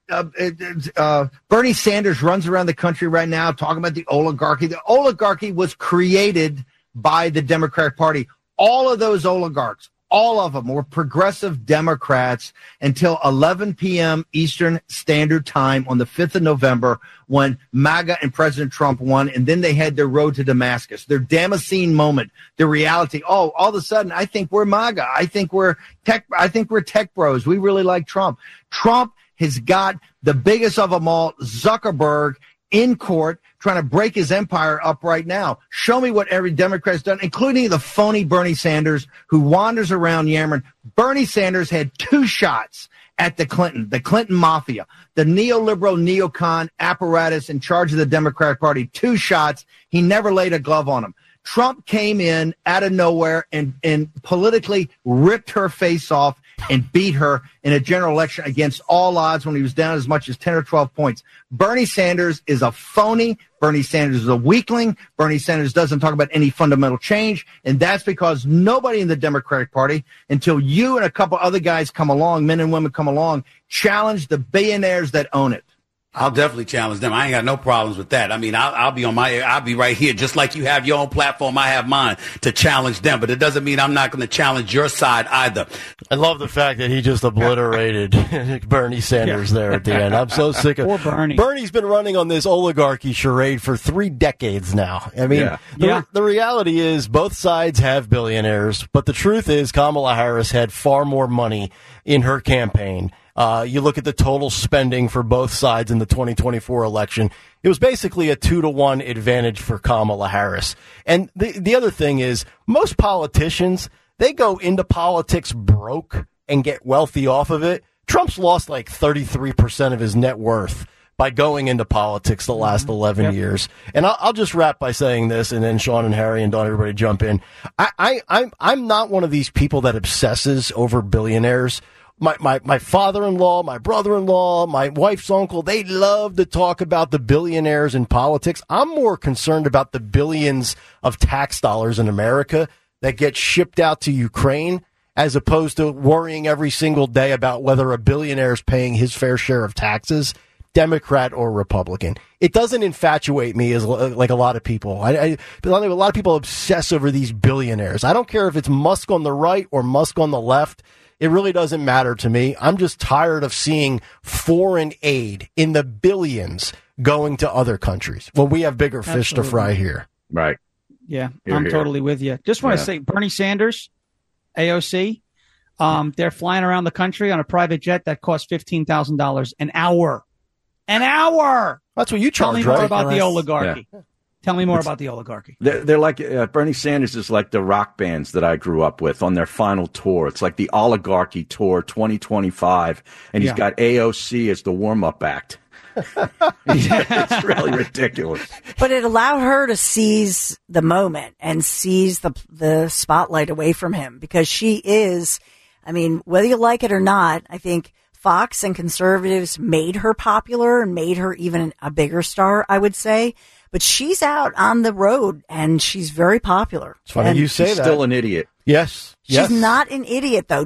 Bernie Sanders runs around the country right now talking about the oligarchy. The oligarchy was created by the Democratic Party. All of those oligarchs, all of them were progressive Democrats until 11 p.m. Eastern Standard Time on the 5th of November when MAGA and President Trump won, and then they had their road to Damascus, their Damascene moment, their reality. Oh, all of a sudden, I think we're MAGA. I think we're tech bros. We really like Trump. Trump has got the biggest of them all, Zuckerberg, in court trying to break his empire up right now. Show me what every Democrat has done, including the phony Bernie Sanders who wanders around yammering. Bernie Sanders had 2 shots at the Clinton mafia, the neoliberal neocon apparatus in charge of the Democratic Party. 2 shots. He never laid a glove on him. Trump came in out of nowhere and politically ripped her face off and beat her in a general election against all odds when he was down as much as 10 or 12 points. Bernie Sanders is a phony. Bernie Sanders is a weakling. Bernie Sanders doesn't talk about any fundamental change, and that's because nobody in the Democratic Party, until you and a couple other guys come along, men and women come along, challenge the billionaires that own it. I'll definitely challenge them. I ain't got no problems with that. I mean, I'll be right here, just like you have your own platform. I have mine to challenge them, but it doesn't mean I'm not going to challenge your side either. I love the fact that he just obliterated Bernie Sanders there at the end. I'm so sick of Poor Bernie. Bernie's been running on this oligarchy charade for 3 decades now. I mean, the reality is both sides have billionaires, but the truth is Kamala Harris had far more money in her campaign. You look at the total spending for both sides in the 2024 election. It was basically a 2-to-1 advantage for Kamala Harris. And the other thing is most politicians, they go into politics broke and get wealthy off of it. Trump's lost like 33% of his net worth by going into politics the last 11 years. And I'll just wrap by saying this, and then Sean and Harry and Don, everybody jump in. I'm not one of these people that obsesses over billionaires. My father-in-law, my brother-in-law, my wife's uncle, they love to talk about the billionaires in politics. I'm more concerned about the billions of tax dollars in America that get shipped out to Ukraine, as opposed to worrying every single day about whether a billionaire is paying his fair share of taxes, Democrat or Republican. It doesn't infatuate me as like a lot of people. A lot of people obsess over these billionaires. I don't care if it's Musk on the right or Musk on the left. It really doesn't matter to me. I'm just tired of seeing foreign aid in the billions going to other countries. Well, we have bigger fish to fry here. Right. Yeah, I'm totally with you. Just want to say Bernie Sanders, AOC, they're flying around the country on a private jet that costs $15,000 an hour. An hour! That's what you charge, right? Tell me more about the oligarchy. Yeah. Tell me more about the oligarchy. They're like Bernie Sanders is like the rock bands that I grew up with on their final tour. It's like the Oligarchy Tour 2025, and he's got AOC as the warm-up act. It's really ridiculous. But it allowed her to seize the moment and seize the spotlight away from him, because she is, I mean, whether you like it or not, I think Fox and conservatives made her popular and made her even a bigger star, I would say. But she's out on the road, and she's very popular. It's funny you say she's that. Still an idiot. Yes. She's not an idiot, though.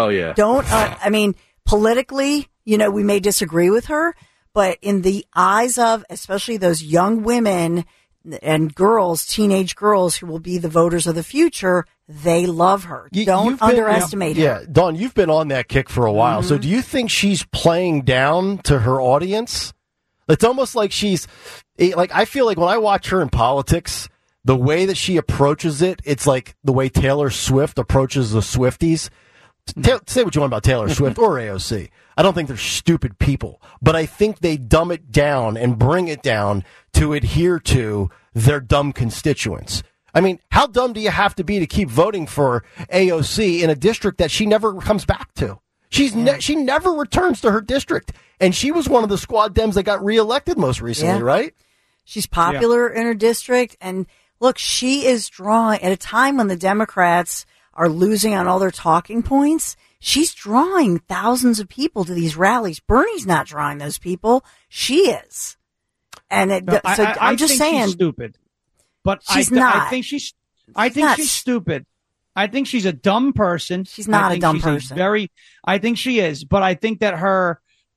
I mean, politically, we may disagree with her, but in the eyes of especially those young women and girls, teenage girls who will be the voters of the future, they love her. Don't underestimate her. Yeah, Dawn, you've been on that kick for a while. Mm-hmm. So do you think she's playing down to her audience? It's almost like I feel like when I watch her in politics, the way that she approaches it, it's like the way Taylor Swift approaches the Swifties. Say what you want about Taylor Swift or AOC. I don't think they're stupid people, but I think they dumb it down and bring it down to adhere to their dumb constituents. I mean, how dumb do you have to be to keep voting for AOC in a district that she never comes back to? She never returns to her district, and she was one of the squad Dems that got reelected most recently, right? She's popular in her district, and look, she is drawing at a time when the Democrats are losing on all their talking points. She's drawing thousands of people to these rallies. Bernie's not drawing those people; she is. And I'm just saying, she's stupid, but she's not. I think she's stupid. I think she's a dumb person. She's not a dumb person. I think she is, but I think that her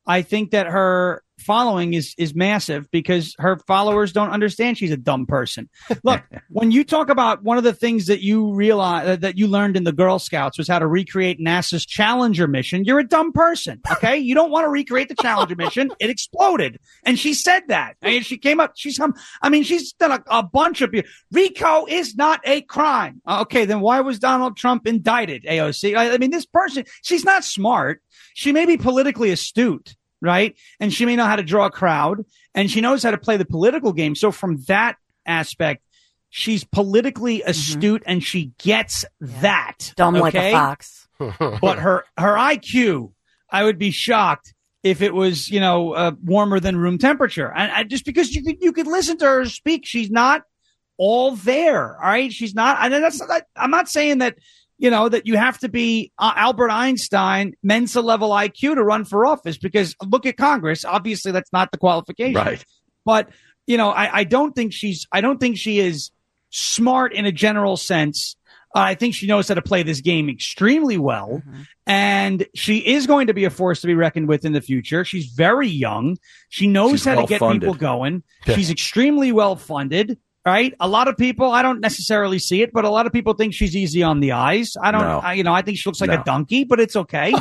I think that her following is massive because her followers don't understand she's a dumb person. Look, when you talk about one of the things that you realize that you learned in the Girl Scouts was how to recreate NASA's Challenger mission, you're a dumb person. Okay. You don't want to recreate the Challenger mission. It exploded. And she said that. I mean, she came up, she's done a bunch of, RICO is not a crime. Okay. Then why was Donald Trump indicted, AOC? I mean, this person, she's not smart. She may be politically astute. Right. And she may know how to draw a crowd and she knows how to play the political game. So from that aspect, she's politically astute and she gets that. Dumb like a fox. But her IQ, I would be shocked if it was, warmer than room temperature. And just because you could listen to her speak, she's not all there. All right. She's not. I'm not saying that. That you have to be Albert Einstein, Mensa level IQ to run for office, because look at Congress. Obviously, that's not the qualification. Right. But, I don't think she is smart in a general sense. I think she knows how to play this game extremely well. And she is going to be a force to be reckoned with in the future. She's very young. She knows how to get people going. Yeah. She's extremely well funded. Right. A lot of people, I don't necessarily see it, but a lot of people think she's easy on the eyes. I think she looks like a donkey, but it's okay.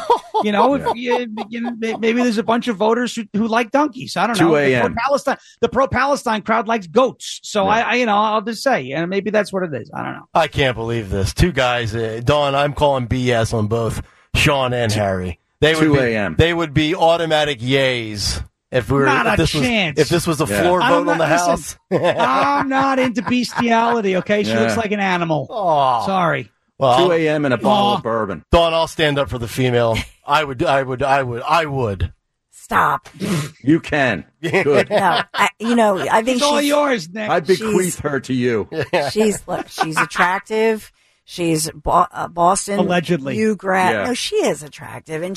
Maybe there's a bunch of voters who like donkeys. I don't know. 2 a.m. The pro-Palestine crowd likes goats. So I'll just say, and maybe that's what it is. I don't know. I can't believe this. Two guys, Dawn, I'm calling BS on both Sean and Harry. 2 a.m. They would be automatic yays. If this was a floor vote on the House. I'm not into bestiality, okay? She looks like an animal. Oh. Sorry. Well, 2 a.m. and a bottle of bourbon. Dawn, I'll stand up for the female. I would. Stop. You can. Good. No, I think it's all yours, Nick. I bequeath her to you. She's attractive. She's Boston. Allegedly. U grad. Yeah. No, she is attractive, and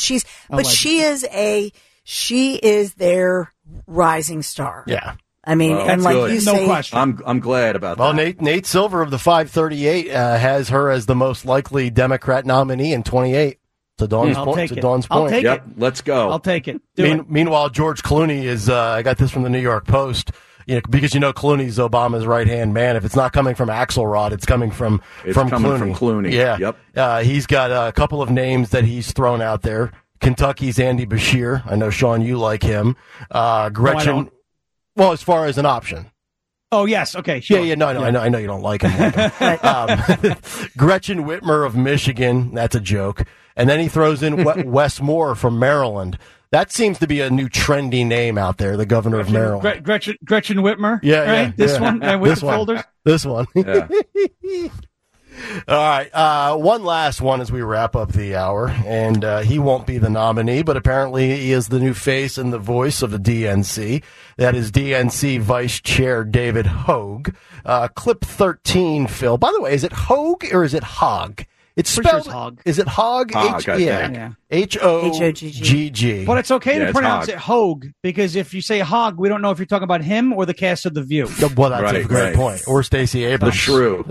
she is their rising star. Yeah. I mean, and like good. you say, no question. I'm glad about that. Well, Nate Silver of the 538 has her as the most likely Democrat nominee in 28. To Dawn's point. I'll take it. Let's go. I'll take it. Meanwhile, George Clooney is. I got this from the New York Post. Because Clooney's Obama's right hand man. If it's not coming from Axelrod, it's coming from Clooney. Yeah. Yep. He's got a couple of names that he's thrown out there. Kentucky's Andy Beshear. I know, Sean, you like him. Gretchen. Well, as far as an option. Oh, yes. Okay. Sure. Yeah. No, I know you don't like him. Gretchen Whitmer of Michigan. That's a joke. And then he throws in Wes Moore from Maryland. That seems to be a new trendy name out there, the governor of Maryland. Gretchen Whitmer? Yeah. Right? This one? With the folders? This one. Yeah. All right. One last one as we wrap up the hour. And he won't be the nominee, but apparently he is the new face and the voice of the DNC. That is DNC Vice Chair David Hogue. Clip 13, Phil. By the way, is it Hogue or is it Hogg? It's spelled Hogg. Is it Hogg? H-O-G-G. But it's okay to pronounce it Hogue, because if you say Hogg, we don't know if you're talking about him or the cast of The View. Well, that's a great point. Or Stacey Abrams. The shrew.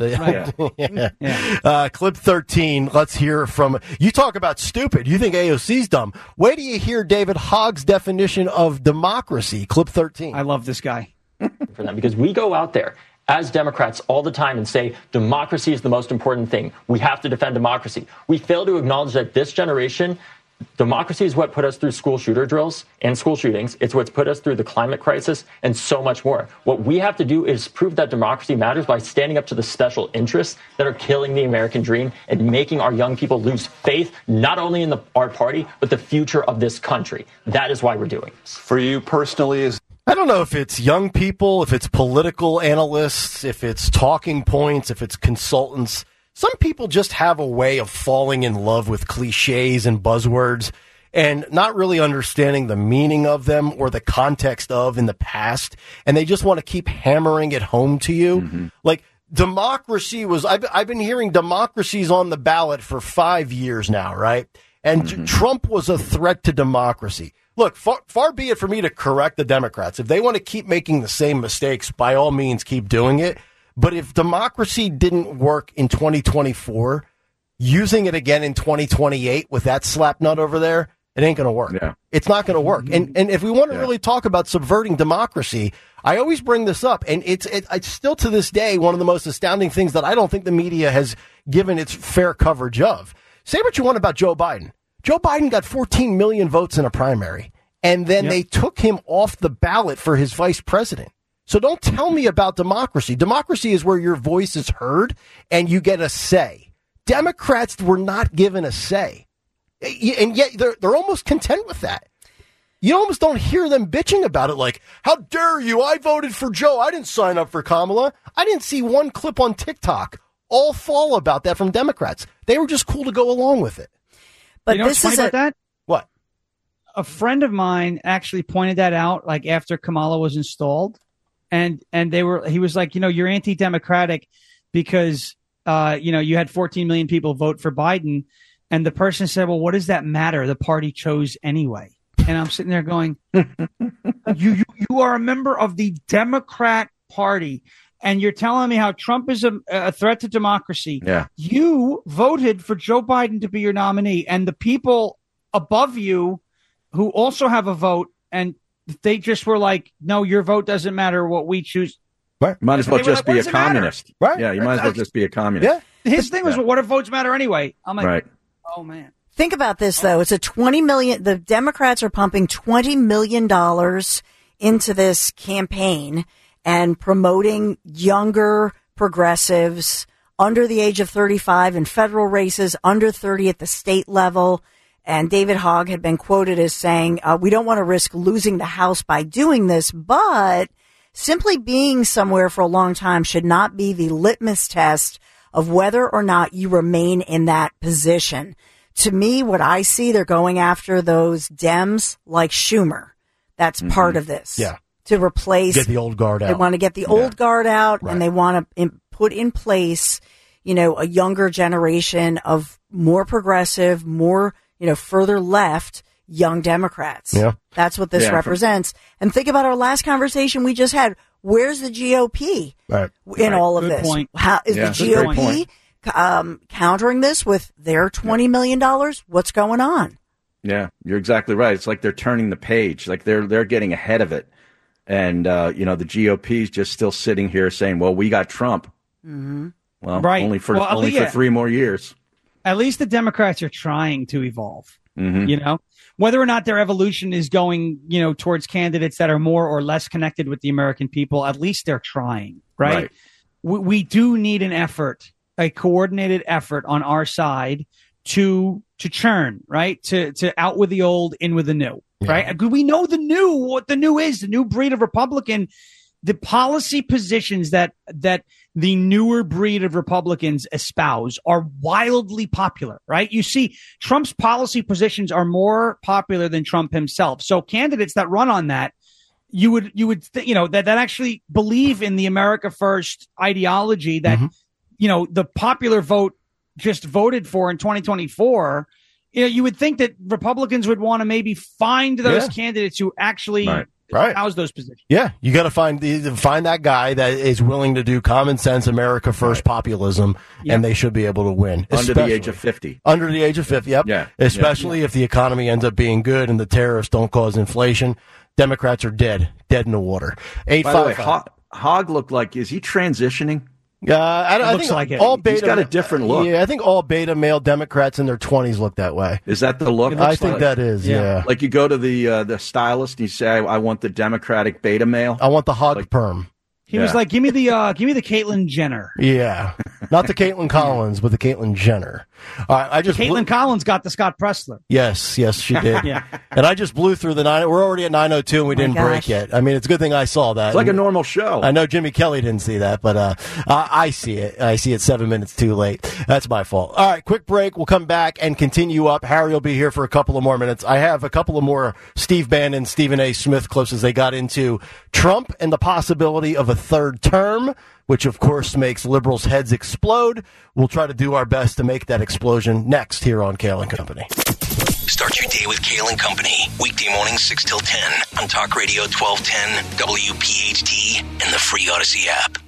Clip 13. Let's hear from. You talk about stupid. You think AOC's dumb. Wait till you hear David Hogg's definition of democracy. Clip 13. I love this guy. For them, because we go out there as Democrats all the time and say democracy is the most important thing. We have to defend democracy. We fail to acknowledge that this generation, democracy is what put us through school shooter drills and school shootings. It's what's put us through the climate crisis and so much more. What we have to do is prove that democracy matters by standing up to the special interests that are killing the American dream and making our young people lose faith, not only in our party, but the future of this country. That is why we're doing this. For you personally, I don't know if it's young people, if it's political analysts, if it's talking points, if it's consultants. Some people just have a way of falling in love with cliches and buzzwords and not really understanding the meaning of them or the context of in the past. And they just want to keep hammering it home to you. Mm-hmm. Like democracy was, I've been hearing democracy's on the ballot for 5 years now, right? And Trump was a threat to democracy. Look, far be it for me to correct the Democrats. If they want to keep making the same mistakes, by all means, keep doing it. But if democracy didn't work in 2024, using it again in 2028 with that slap nut over there, It ain't going to work. Yeah. It's not going to work. And if we want to really talk about subverting democracy, I always bring this up, and it's still to this day one of the most astounding things that I don't think the media has given its fair coverage of. Say what you want about Joe Biden. Joe Biden got 14 million votes in a primary, and then they took him off the ballot for his vice president. So don't tell me about democracy. Democracy is where your voice is heard and you get a say. Democrats were not given a say. And yet they're almost content with that. You almost don't hear them bitching about it like, how dare you? I voted for Joe. I didn't sign up for Kamala. I didn't see one clip on TikTok all fall about that from Democrats. They were just cool to go along with it. But you know what's funny about that? What? A friend of mine actually pointed that out, like after Kamala was installed, and he was like, you're anti-democratic because you had 14 million people vote for Biden, and the person said, well, what does that matter? The party chose anyway. And I'm sitting there going, you are a member of the Democrat Party, and you're telling me how Trump is a threat to democracy. Yeah. You voted for Joe Biden to be your nominee, and the people above you who also have a vote, and they just were like, no, your vote doesn't matter what we choose. Right. Might as well just be a communist. Right. Yeah, you might as well just be a communist. Yeah. His thing was, well, what if votes matter anyway? I'm like, right. Oh, man. Think about this, though. It's a $20 million. The Democrats are pumping $20 million into this campaign and promoting younger progressives under the age of 35 in federal races, under 30 at the state level. And David Hogg had been quoted as saying, we don't want to risk losing the House by doing this, but simply being somewhere for a long time should not be the litmus test of whether or not you remain in that position. To me, what I see, they're going after those Dems like Schumer. That's part of this. Yeah. To replace. Get the old guard out. They want to get the old guard out, and they want to put in place, a younger generation of more progressive, more, further left young Democrats. Yeah. That's what this represents. And think about our last conversation we just had. Where's the GOP in all of Good this? point. How is the GOP countering this with their $20 million? What's going on? Yeah, you're exactly right. It's like they're turning the page, like they're getting ahead of it. And, the GOP is just still sitting here saying, well, we got Trump. Mm-hmm. Well, only for 3 more years. At least the Democrats are trying to evolve, Mm-hmm. Whether or not their evolution is going, towards candidates that are more or less connected with the American people, at least they're trying, right? We do need an effort, a coordinated effort on our side to churn, right? To out with the old, in with the new, right? We know what the new is, the new breed of Republican, the policy positions that the newer breed of Republicans espouse are wildly popular, right? You see, Trump's policy positions are more popular than Trump himself. So candidates that run on that, you would that actually believe in the America First ideology that, the popular vote just voted for in 2024. You would think that Republicans would want to maybe find those candidates who actually house those positions. Yeah, you got to find that guy that is willing to do common sense America First populism, and they should be able to win. Under the age of 50. Under the age of 50, yep. Yeah. Especially if the economy ends up being good and the tariffs don't cause inflation. Democrats are dead in the water. 855. By the way, Hogg looked like, is he transitioning? I think like it. All beta, he's got a different look. Yeah, I think all beta male Democrats in their 20s look that way. Is that the look? I think that is, yeah. Like you go to the stylist and you say, I want the Democratic beta male. I want the Hogg perm. He was like, give me the Caitlyn Jenner. Yeah. Not the Caitlyn Collins, but the Caitlyn Jenner. All right, Caitlyn Collins got the Scott Pressler. Yes, she did. Yeah. And I just blew through the 9. We're already at 9:02 and we didn't break yet. I mean, it's a good thing I saw that. It's like a normal show. I know Jimmy Kelly didn't see that, but I see it. I see it 7 minutes too late. That's my fault. All right, quick break. We'll come back and continue up. Harry will be here for a couple of more minutes. I have a couple of more Steve Bannon, Stephen A. Smith clips as they got into Trump and the possibility of a third term, which of course makes liberals' heads explode. We'll try to do our best to make that explosion next here on Kale and Company. Start your day with Kale and Company. Weekday mornings 6 till 10 on Talk Radio 1210, WPHT, and the free Odyssey app.